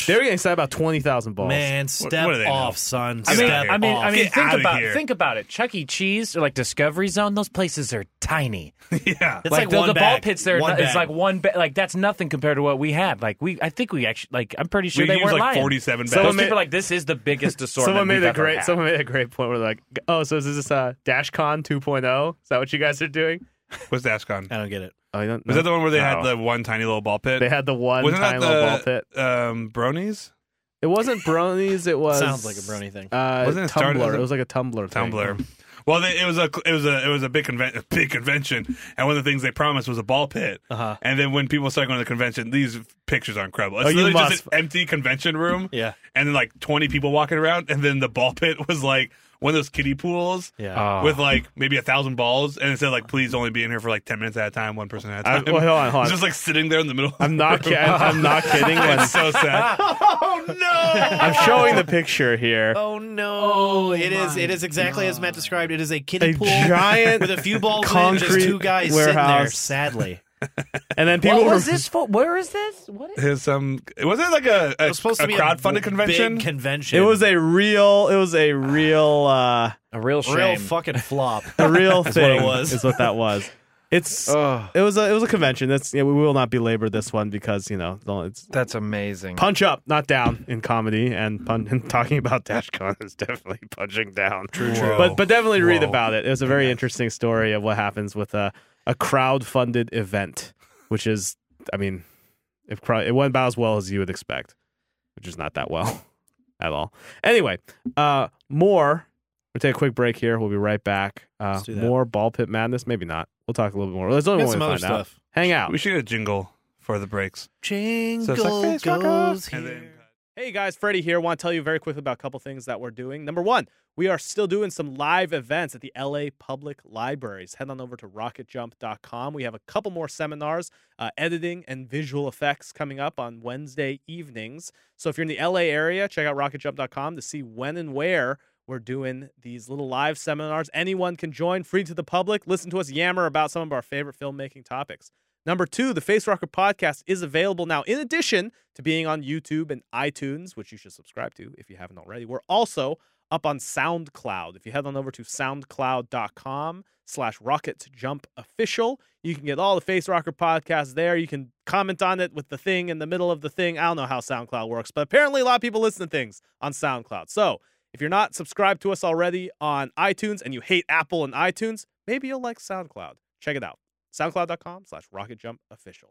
They were getting excited about twenty thousand balls. Man, step what do they know? off, son. I mean, Step I mean, off. I mean, Get think outta about here. think about it. Chuck E. Cheese or like Discovery Zone, those places are tiny. yeah. It's like like the, one the ball bag. pits there, One it's bag. like one. Ba- like that's nothing compared to what we had. Like we, I think we actually, like I'm pretty sure We they used weren't like lying. forty-seven Someone bags. Those made- people are like, this is the biggest assortment. Someone made we've a ever great. had. Someone made a great point. Where they're like, oh, so is this uh, DashCon two point oh? Is that what you guys are doing? What's DashCon? I don't get it. Oh, you don't Was that the one where they had No. the one tiny little ball pit? They had the one Wasn't tiny that little ball the pit. um, bronies? It wasn't bronies. It was Sounds like a brony thing. Uh, Wasn't it started Tumblr. as a- It was like a Tumblr. Thing. Tumblr. Well, they, it was a it was a it was a big conven- a big convention, and one of the things they promised was a ball pit. Uh-huh. And then when people started going to the convention, these pictures are incredible. It's Oh, you literally must- just an empty convention room, Yeah. and then like twenty people walking around, and then the ball pit was like one of those kiddie pools Yeah. Oh. with like maybe a thousand balls, and it said like please only be in here for like ten minutes at a time, one person at a I- time. well, hold on, hold on. It's just like sitting there in the middle. I'm not. Ki- I'm, I'm not kidding. When It's so sad. Oh no! I'm showing the picture here. Oh no! It is. It is exactly as Matt described. It is a kiddie A pool giant with a few balls in it and just concrete two guys sitting there. warehouse. Sadly, And then people What were was this for? Where is this? What is? His um, was it like a, a, it was supposed a to be crowdfunded a convention? Big convention. It was a real. It was a real. uh A real shame. real fucking flop. A real That's thing. what it was. Is what that was. It's. Ugh, It was a. It was a convention. That's. Yeah, we will not belabor this one because you know it's that's amazing. punch up, not down in comedy, and, pun- and talking about DashCon is definitely punching down. True, true. But but definitely read Whoa. about it. It was a very interesting story of what happens with a a crowd funded event, which is, I mean, if crowd, it went about as well as you would expect, which is not that well at all. Anyway, uh, more. We'll take a quick break here. We'll be right back. Uh, Let's do that. more ball pit madness. Maybe not. We'll talk a little bit more. There's only Got one some way to other find out. stuff. Hang out. We should get a jingle for the breaks. Jingle So it's like, "Face rocker." goes And here. then- Hey guys, Freddie here. Want to tell you very quickly about a couple things that we're doing. Number one, we are still doing some live events at the L A Public Libraries. Head on over to rocket jump dot com. We have a couple more seminars, uh, editing and visual effects coming up on Wednesday evenings. So if you're in the L A area, check out rocket jump dot com to see when and where we're doing these little live seminars. Anyone can join, free to the public. Listen to us yammer about some of our favorite filmmaking topics. Number two, the Face Rocker podcast is available now. In addition to being on YouTube and iTunes, which you should subscribe to if you haven't already, we're also up on SoundCloud. If you head on over to soundcloud dot com slash rocket jump official, you can get all the Face Rocker podcasts there. You can comment on it with the thing in the middle of the thing. I don't know how SoundCloud works, but apparently a lot of people listen to things on SoundCloud. So if you're not subscribed to us already on iTunes and you hate Apple and iTunes, maybe you'll like SoundCloud. Check it out. soundcloud dot com slash rocket jump official.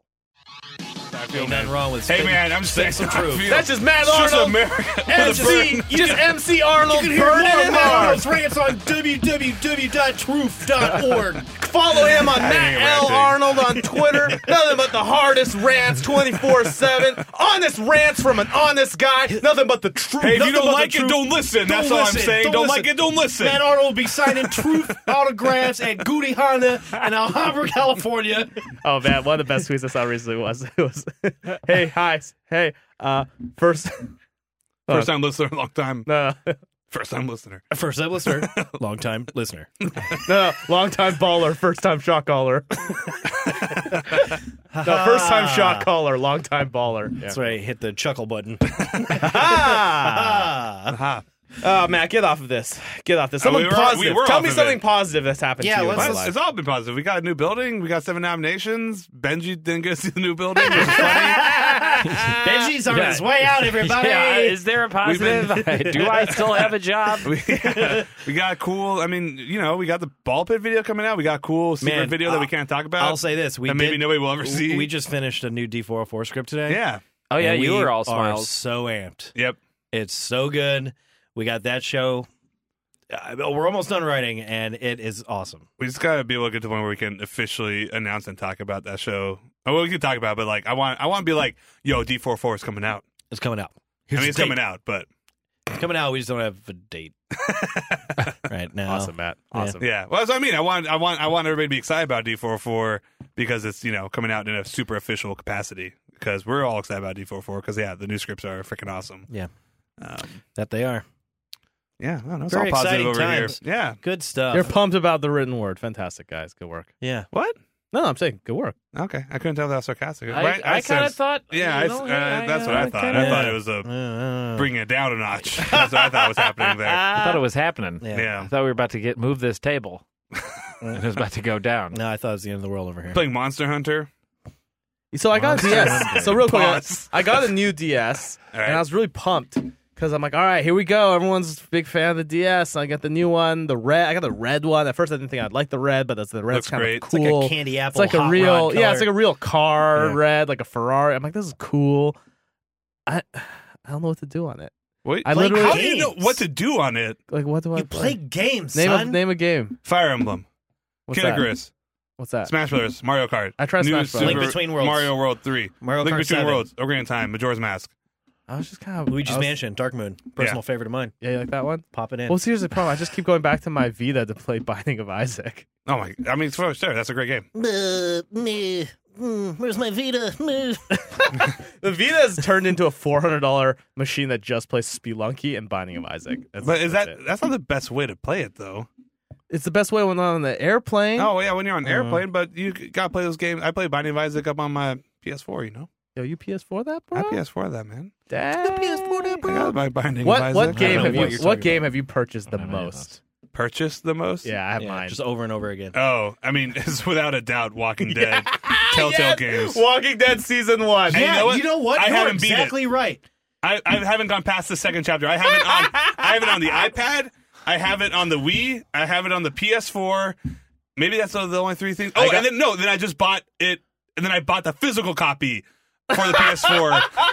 I feel Ain't man. nothing wrong with Hey spitting- man, I'm spitting saying some truth. That's just Matt It's just Arnold. America. M C, just M C Arnold burning in there. rants on w w w dot truth dot org. Follow him on I Matt ain't L. ranting. Arnold on Twitter. Nothing but the hardest rants twenty-four seven. Honest rants from an honest guy. Nothing but the truth. Hey, if you Nothing don't but the like it, truth. don't listen. That's Don't all listen. I'm saying. Don't Don't, like listen. it, don't listen. Matt Arnold will be signing truth autographs at Goody Honda in Alhambra, California. Oh man, one of the best tweets I saw recently was it was, "Hey, hi, hey, uh, first, First time listener, long time. no, no, First time listener. First time listener, long time listener. no, long time baller, first time shot caller. No, first time shot caller, long time baller. Yeah. That's right. Hit the chuckle button. Ah! Aha. Oh, Matt, get off of this. Get off this. Uh, Something we were- positive. we were Tell off me of something it. positive that's happened Yeah, to you. in let's- your Well, life. it's, it's all been positive. We got a new building. We got seven nominations. Benji didn't get to see the new building, which is funny. Benji's on Yeah. his way out, everybody. Yeah, is there a We've been- positive? Do I still have a job? we, we got cool. I mean, you know, we got the ball pit video coming out. We got cool secret Man, video that we uh, can't talk about. I'll say this: we that maybe did- nobody will ever see. We just finished a new D four oh four script today. yeah. Oh yeah, and you we were all are smiles. so amped. Yep. It's so good. We got that show. Uh, we're almost done writing, and it is awesome. We just gotta be able to get to the point where we can officially announce and talk about that show. Oh, well, we can talk about it, but like, I want, I want to be like, yo, D four four is coming out. It's coming out. I Here's mean, the it's date. coming out, but It's coming out. We just don't have a date right now. Awesome, Matt. Awesome. yeah. Well, that's what I mean. I want, I want, I want everybody to be excited about D four four because it's, you know, coming out in a super official capacity. Because we're all excited about D four four because yeah, the new scripts are freaking awesome. Yeah, Um, that they are. yeah, I don't know. It's Very all positive exciting over times. here. Yeah. Good stuff. You're pumped about the written word. Fantastic, guys. Good work. yeah. What? No, I'm saying good work. Okay, I couldn't tell if that was sarcastic. I, Right? I, kind of sensed- thought. Yeah, I, you know, uh, I- that's what I thought. kinda- I thought it was a Uh, bringing it down a notch. That's what I thought was happening there. I thought it was happening. Yeah. Yeah. I thought we were about to get move this table. and it was about to go down. No, I thought it was the end of the world over here. Playing Monster Hunter. So I got a D S. So real quick, I- Pause. I got a new D S, All right. and I was really pumped because I'm like, all right, here we go. Everyone's a big fan of the D S. I got the new one, the red. I got the red one. At first, I didn't think I'd like the red, but that's the red's Looks kind great. of It's It's cool. like a candy It's apple. like a hot real, rod yeah, it's like color. a real car Yeah. red, like a Ferrari. I'm like, this is cool. I, I don't know what to do on it. Wait, I Play literally how do you know games. what to do on it? like, what do I You play games, Name son. a name a game. Fire Emblem, What's Kid that? Icarus, What's that? Smash Brothers, Mario Kart. I tried New Smash Brothers. Super Link Between Worlds. Mario World three, Mario Link Kart Between seven. Worlds, Ocarina of Time, Majora's Mask. I was just kind of Luigi's I was- Mansion, Dark Moon, personal Yeah. favorite of mine. Yeah, you like that one? Pop it in. Well, here's the problem. I just keep going back to my Vita to play Binding of Isaac. Oh my! I mean, sure, sure, that's a great game. Uh, me. Mm, where's my Vita? Me. The Vita has turned into a four hundred dollar machine that just plays Spelunky and Binding of Isaac. That's, But is that's that it. that's not the best way to play it though? It's the best way when I'm on the airplane. Oh yeah, when you're on an Uh-huh. airplane, but you gotta play those games. I play Binding of Isaac up on my P S four. You know, Yo, you P S four that, bro? I P S four that man. Dang. P S four that, I got my Binding What of Isaac. what game know have what you you're what talking game about. have you purchased the I don't know any of most? purchased the most? Yeah, I have Yeah, mine. just over and over again. Oh, I mean, it's without a doubt Walking Dead, Telltale Yes! Games. Walking Dead season one. And you know what? you know what? I You're haven't beat it. exactly right. I, I haven't gone past the second chapter. I have it on. I have it on the iPad. I have it on the Wii. I have it on the P S four. Maybe that's the only three things. Oh, got- and then no, then I just bought it, and then I bought the physical copy for the P S four,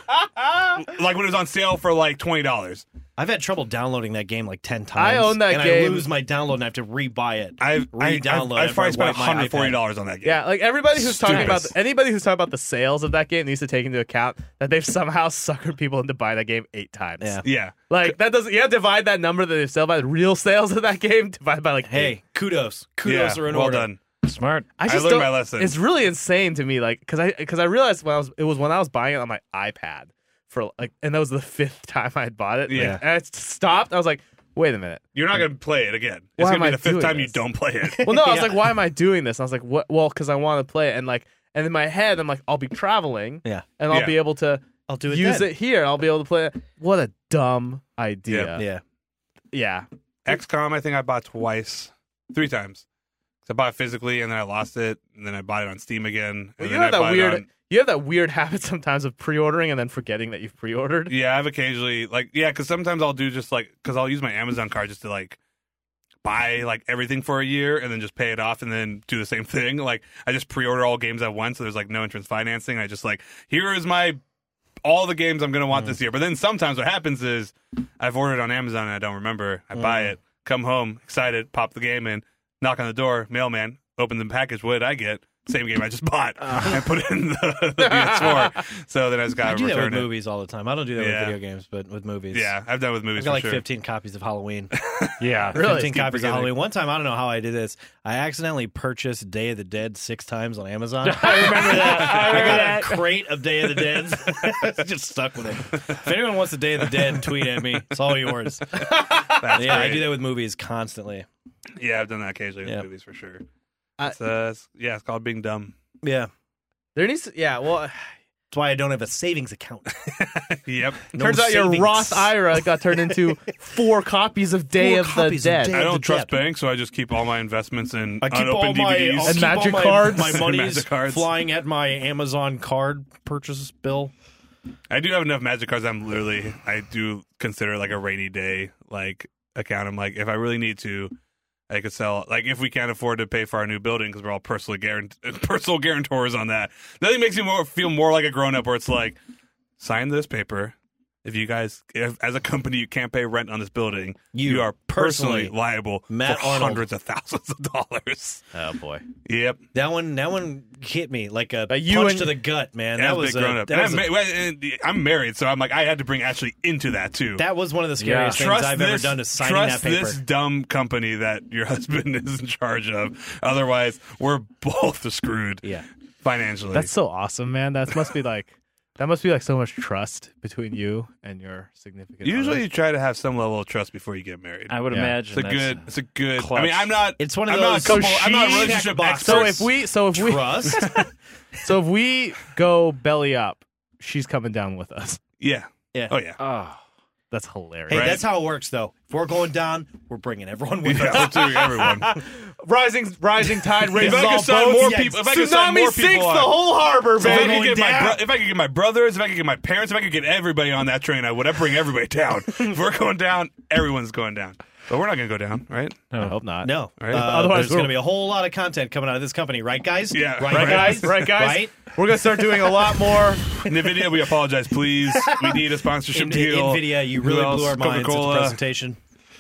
like when it was on sale for like twenty dollars. I've had trouble downloading that game like ten times. I own that and game. I lose my download and I have to re-buy it. I've I, I've, Re-download I've it probably before I spent wipe my one hundred forty iPad. dollars on that game. Yeah, like everybody who's talking Stupid. about anybody who's talking about the sales of that game needs to take into account that they've somehow suckered people into buying that game eight times. Yeah. Yeah. Like that doesn't you have to divide that number that they sell by the real sales of that game divided by like eight. Hey, kudos. Kudos yeah. are in well order. done. Smart. I I just learned don't- my lesson. It's really insane to me, like, because I because I realized when I was it was when I was buying it on my iPad for like, and that was the fifth time I had bought it. Like, Yeah. and I stopped. I was like, wait a minute. You're not going to play it again. It's Why going am to be I the fifth doing time you this? don't play it. Well, no, I was Yeah. like, why am I doing this? And I was like, what? Well, because I want to play it, and like, and in my head, I'm like, I'll be traveling, Yeah. and I'll Yeah. be able to I'll do it use then. it here. I'll be able to play it. What a dumb idea. Yeah. Yeah. X COM, I think I bought twice, three times. So I bought it physically, and then I lost it, and then I bought it on Steam again. Well, And you then have I that bought it weird. on- You have that weird habit sometimes of pre-ordering and then forgetting that you've pre-ordered. yeah, I've occasionally like yeah, because sometimes I'll do just like because I'll use my Amazon card just to like buy like everything for a year and then just pay it off and then do the same thing. Like I just pre-order all games at once, so there's like no entrance financing. I just like here is my all the games I'm gonna want this year. But then sometimes what happens is I've ordered on Amazon and I don't remember. I buy it, come home excited, pop the game in, knock on the door, mailman, open the package. What did I get? Same game I just bought and put it in the, the P S four. So then I just got I to do that with return it. movies all the time. I don't do that Yeah. with video games, but with movies. Yeah, I've done with movies I've got for like sure. fifteen copies of Halloween. Yeah. Really? fifteen Keep copies of forgetting. Halloween. One time, I don't know how I did this. I accidentally purchased Day of the Dead six times on Amazon. I remember that. I I remember got that. a crate of Day of the Dead. Just stuck with it. If anyone wants a Day of the Dead, tweet at me. It's all yours. That's yeah, I great. do that with movies constantly. Yeah, I've done that occasionally Yeah. with movies for sure. I- It's, uh, it's- yeah, it's called being dumb. Yeah. There needs to, yeah, well, That's why I don't have a savings account. Yep. No turns out your savings. Roth I R A got turned into four copies of Day Four of the copies of Dead. Day I of don't the trust Dead. banks, so I just keep all my investments in I keep all unopened my, D V Ds. I'll And keep all magic my, cards? my And money's magic cards. flying at my Amazon card purchase bill. I do have enough magic cards. I'm literally, I do consider like a rainy day like account. I'm like, if I really need to, I could sell. Like, if we can't afford to pay for our new building because we're all personally guarant- personal guarantors on that, nothing makes me more feel more like a grown up. Where it's like, sign this paper. If you guys, if, as a company, you can't pay rent on this building, You you, are personally, personally, liable Matt for Arnold. hundreds of thousands of dollars. Oh boy, Yep. that one that one hit me like a But you punch and- to the gut, man. Yeah, that I was big grown a, up. that, was And a- I'm, ma- and I'm married, so I'm like, I had to bring Ashley into that too. that was one of the scariest Yeah. things trust I've this, ever done. Is signing trust that paper. this dumb company that your husband is in charge of. Otherwise, we're both screwed Yeah, financially. That's so awesome, man. That must be like That must be like so much trust between you and your significant Usually, other. you try to have some level of trust before you get married. I would Yeah. imagine It's a that's good. It's a good. clutch. I mean, I'm not. It's one of I'm those- Not a couple, So I'm not a she- relationship checkbox. expert. So if we, so if we, Trust. so if we go belly up, she's coming down with us. yeah. Yeah. Oh yeah. Oh. That's hilarious. Hey, Right. that's how it works, though. If we're going down, we're bringing everyone with Yeah, us. we're doing everyone. rising, rising tide If raises I all could sign boats. more yeah, people, if I could sign Tsunami more sinks people the on, whole harbor, if I, baby. could get my down. bro- if I could get my brothers, if I could get my parents, if I could get everybody on that train, I would bring everybody down. If we're going down, everyone's going down. But we're not going to go down, right? I hope not. No. Right. Uh, Otherwise, there's we're- going to be a whole lot of content coming out of this company, right, guys? Yeah. Right, Right, guys? Right, guys? Right? We're going to start doing a lot more. NVIDIA, we apologize, please. We need a sponsorship In, deal. NVIDIA, you Who really else? blew our minds at the Coca-Cola. presentation.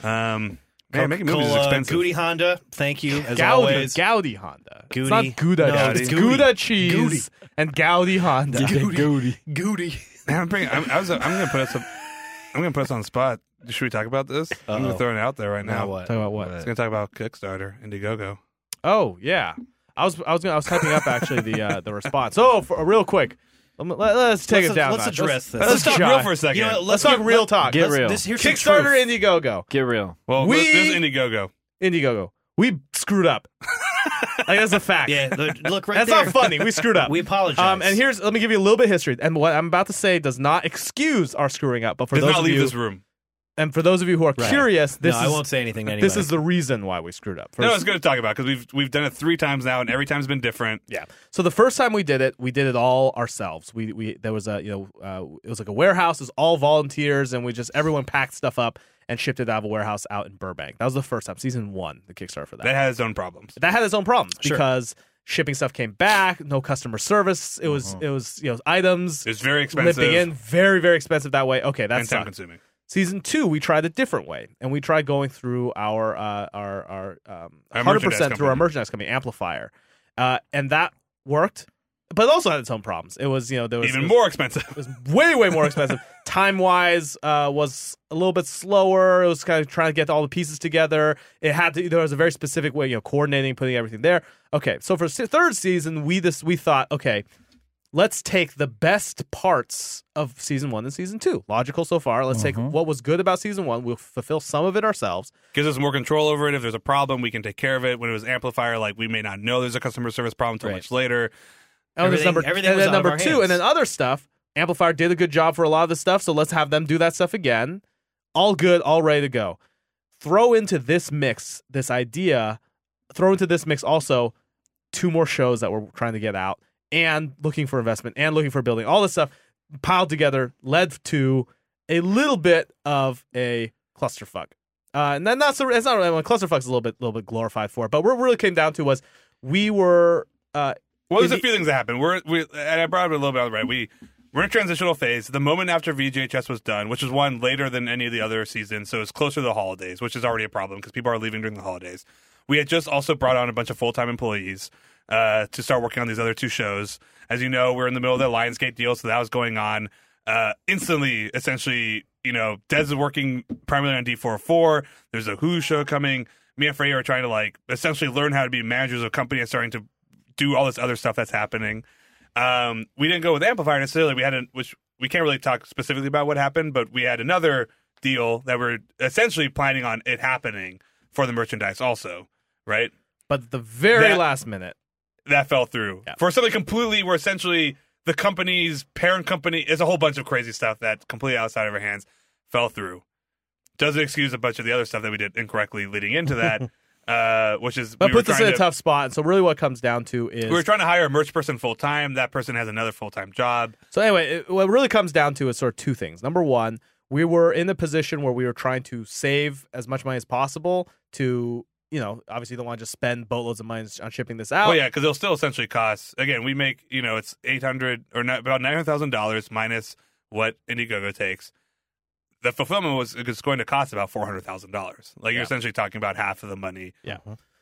Um, man, making movies is Coca-Cola, expensive. Goody Honda, thank you, as Gaudi, always. Gaudi Honda. It's Goody. not Gouda. No, cheese. it's It's Goody. Gouda cheese Goody. and Gaudi Honda. Goody. Goody. Man, I'm, bringing, I'm, I was, I'm going to put us. Up, I'm going to put us on the spot. Should we talk about this? I'm going Uh-oh. to throw it out there right now. Now what? Talk about what? I was going to talk about Kickstarter, Indiegogo. Oh yeah, I was I was gonna, I was typing up actually the uh, the response. So for, real quick, let, us take Let's- it down. let's notch. address this. Let's, Let's talk try. real for a second. You know what, Let's let's talk get- real let- talk. Get let's- real. This, here's some Kickstarter, truth. Indiegogo, Get real. well, We- this is Indiegogo. Indiegogo. We screwed up. Like that's a fact. Yeah, look, look right That's there. not funny. We screwed up. We apologize. Um, and here's let me give you a little bit of history. And what I'm about to say does not excuse our screwing up, but for Does those not of leave you this room. and for those of you who are Right. curious, this no, is I won't say anything to anybody. this is the reason why we screwed up. No, First- it's good to talk about because we've we've done it three times now, and every time's been different. Yeah. So the first time we did it, we did it all ourselves. We we there was a you know uh, it was like a warehouse. It was all volunteers, and we just everyone packed stuff up and shipped it out of a warehouse out in Burbank. That was the first time, season one, the Kickstarter for that. That has its own problems. that had its own problems Sure. because shipping stuff came back, no customer service. It was it was you know items It's very expensive lipping in, very very expensive that way. Okay, that's and time consuming. Season two, we tried a different way, and we tried going through our uh, our our um, Our one hundred merchandise percent through our company. merchandise company, Amplifier, uh, and that worked, but it also had its own problems. It was you know there was Even it was, more expensive. It was way way more expensive. Time wise, uh, was a little bit slower. It was kind of trying to get all the pieces together. It had to. There was a very specific way, you know, coordinating, putting everything there. Okay, so for se- third season, we this we thought, okay, let's take the best parts of season one and season two. Logical so far. Let's take what was good about season one. We'll fulfill some of it ourselves. Gives us more control over it. If there's a problem, we can take care of it. When it was Amplifier, like we may not know there's a customer service problem until Right. much later. And then Everything- number, everything and was then out of number our two, hands. and then other stuff. Amplifier did a good job for a lot of the stuff, so let's have them do that stuff again. All good, all ready to go. Throw into this mix this idea. Throw into this mix also two more shows that we're trying to get out, and looking for investment, and looking for building. All this stuff piled together led to a little bit of a clusterfuck. Uh, and then that's a, it's not really, clusterfuck's a little bit, little bit glorified for it. But what it really came down to was we were. Uh, Well, there's In a few things that happened. We're we and I brought it a little bit right. We we're in a transitional phase. The moment after V J H S was done, which was one later than any of the other seasons, so it's closer to the holidays, which is already a problem because people are leaving during the holidays. We had just also brought on a bunch of full time employees uh, to start working on these other two shows. As you know, we're in the middle of the Lionsgate deal, so that was going on uh, instantly. Essentially, you know, Des is working primarily on D four oh four. There's a Who show coming. Me and Freya are trying to like essentially learn how to be managers of a company and starting to do all this other stuff that's happening. Um, we didn't go with Amplifier necessarily. We had a, which we can't really talk specifically about what happened, but we had another deal that we're essentially planning on it happening for the merchandise also, right? but at the very That- last minute, That fell through Yeah. for something completely where essentially the company's parent company is a whole bunch of crazy stuff that completely outside of our hands fell through. Doesn't excuse a bunch of the other stuff that we did incorrectly leading into that, uh, which is but we were puts us trying in a to- tough spot. And so really what it comes down to is We were trying to hire a merch person full time. That person has another full time job. so anyway, it, what it really comes down to is sort of two things. Number one, we were in the position where we were trying to save as much money as possible to, you know, obviously you don't want to just spend boatloads of money on shipping this out. Well, yeah, because it'll still essentially cost. Again, we make you know it's eight hundred or not, about nine hundred thousand dollars minus what Indiegogo takes. The fulfillment was it's going to cost about four hundred thousand dollars. Like you're Yeah. essentially talking about half of the money, Yeah.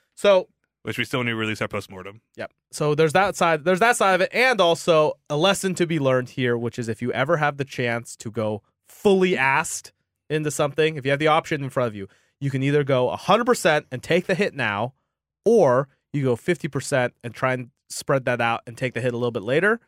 So which we still need to release our postmortem. Yep. So there's that side. There's that side of it, and also a lesson to be learned here, which is if you ever have the chance to go fully assed into something, if you have the option in front of you, you can either go one hundred percent and take the hit now, or you go fifty percent and try and spread that out and take the hit a little bit later.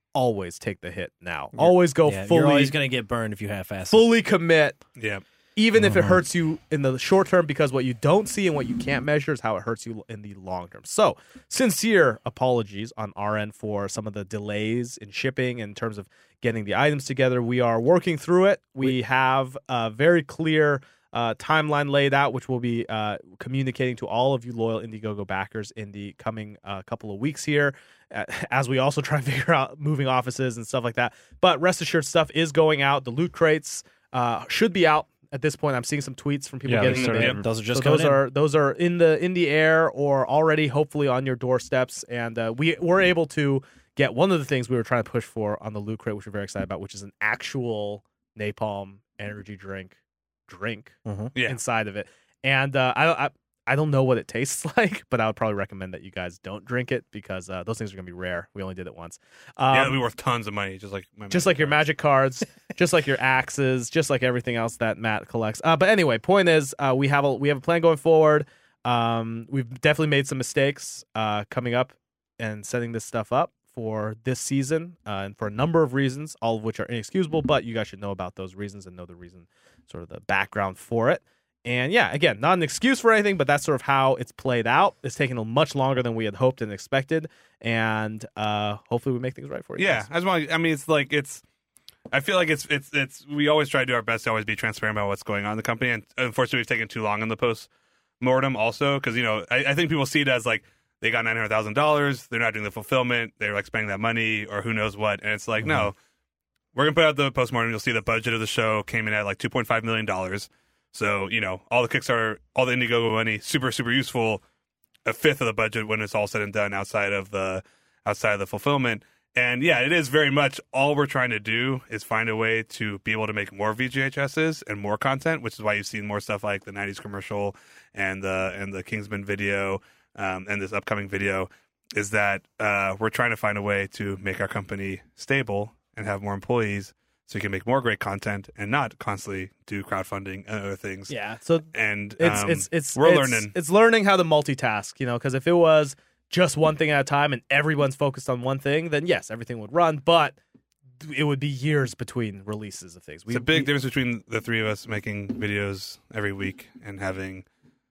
always take the hit now. Always go Yeah, fully you're always going to get burned if you half-ass it. fully commit, Yeah. even if it hurts you in the short term, because what you don't see and what you can't measure is how it hurts you in the long term. So, sincere apologies on our end for some of the delays in shipping in terms of getting the items together. We are working through it. We have a very clear uh, timeline laid out, which we'll be uh, communicating to all of you loyal Indiegogo backers in the coming uh, couple of weeks here, uh, as we also try to figure out moving offices and stuff like that. But rest assured, stuff is going out. The loot crates uh, should be out at this point. I'm seeing some tweets from people Yeah, getting they them started- in. Those are just So going those in. are those are in the in the air or already hopefully on your doorsteps, and uh, we were able to get one of the things we were trying to push for on the loot crate, which we're very excited about, which is an actual napalm energy drink drink Yeah. inside of it. And uh, I, I I don't know what it tastes like, but I would probably recommend that you guys don't drink it because uh, those things are gonna be rare. We only did it once. Um, yeah, it'll be worth tons of money, just like my just magic like your cards. magic cards, just like your axes, just like everything else that Matt collects. Uh, but anyway, point is, uh, we have a we have a plan going forward. Um, we've definitely made some mistakes uh, coming up and setting this stuff up for this season, uh, and for a number of reasons, all of which are inexcusable. But you guys should know about those reasons and know the reason, sort of the background for it. And yeah, again, not an excuse for anything, but that's sort of how it's played out. It's taken a much longer than we had hoped and expected, and uh, hopefully we make things right for you. Yeah, guys. I just want. I mean, it's like it's. I feel like it's it's it's. We always try to do our best to always be transparent about what's going on in the company, and unfortunately, we've taken too long on the post mortem. Also, because you know, I, I think people see it as like they got nine hundred thousand dollars, they're not doing the fulfillment, they're like spending that money, or who knows what, and it's like Mm-hmm. no, we're gonna put out the post mortem. You'll see the budget of the show came in at like two point five million dollars. So you know, all the Kickstarter, all the Indiegogo money, super super useful. A fifth of the budget when it's all said and done outside of the outside of the fulfillment. And yeah, it is very much all we're trying to do is find a way to be able to make more V G H S's and more content, which is why you've seen more stuff like the nineties commercial and the and the Kingsman video um, and this upcoming video. Is that uh, we're trying to find a way to make our company stable and have more employees, so we can make more great content and not constantly do crowdfunding and other things. Yeah. So And it's um, it's it's we're it's, learning. It's learning how to multitask, you know, because if it was just one thing at a time and everyone's focused on one thing, then yes, everything would run, but it would be years between releases of things. We, It's a big we- difference between the three of us making videos every week and having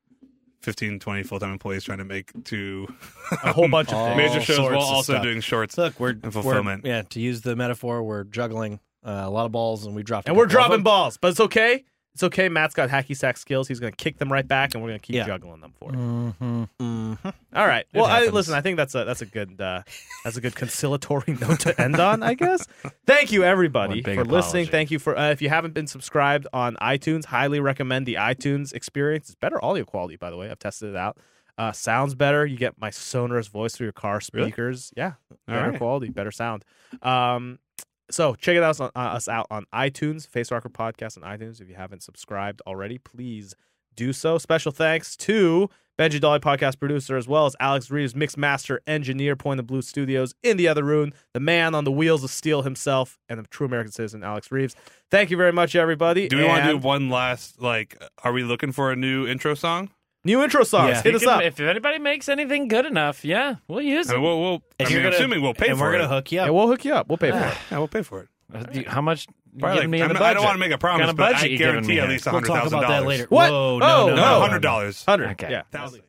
fifteen, twenty full-time employees trying to make two a whole bunch of All things. major shows sorts while of also stuff. doing shorts. Look, we're, and fulfillment. we're yeah. To use the metaphor, we're juggling uh, a lot of balls, and we dropped. a And we're couple of dropping them. balls, but it's okay. It's okay. Matt's got hacky sack skills. He's going to kick them right back, and we're going to keep Yeah. juggling them for it. Mm-hmm. All right. Well, I, happens. listen. I think that's a that's a good uh, that's a good conciliatory note to end on, I guess. Thank you everybody One big for listening. apology. Thank you for uh, if you haven't been subscribed on iTunes, highly recommend the iTunes experience. It's better audio quality, by the way. I've tested it out. Uh, sounds better. You get my sonorous voice through your car speakers. Yeah, better right. quality, better sound. Um, so check it out on, uh, us out on iTunes, Face Rocker Podcast on iTunes. If you haven't subscribed already, please do so. Special thanks to Benji Dolly, podcast producer, as well as Alex Reeves, mix master, engineer, Point of Blue Studios in the other room, the man on the wheels of steel himself, and a true American citizen, Alex Reeves. Thank you very much, everybody. Do we want to do And one last, like, are we looking for a new intro song? new intro songs? Yeah. Hit You us can- up. If anybody makes anything good enough, yeah, we'll use I it. mean, we'll, we'll, I And mean, you're gonna- assuming we'll pay and for we're it. gonna hook you Yeah, up. we'll hook you up. We'll pay for it. Yeah, we'll pay for it. Uh, do you- How much? you Probably giving like, me in I'm the not- I don't budget? want to make a What promise, kind of but budget I you giving guarantee me at here? least We'll one hundred talk thousand about that dollars. later. What? Whoa, Oh, no, no, no. no, No, no. one hundred dollars. Hundred. Okay. Yeah. Thousand.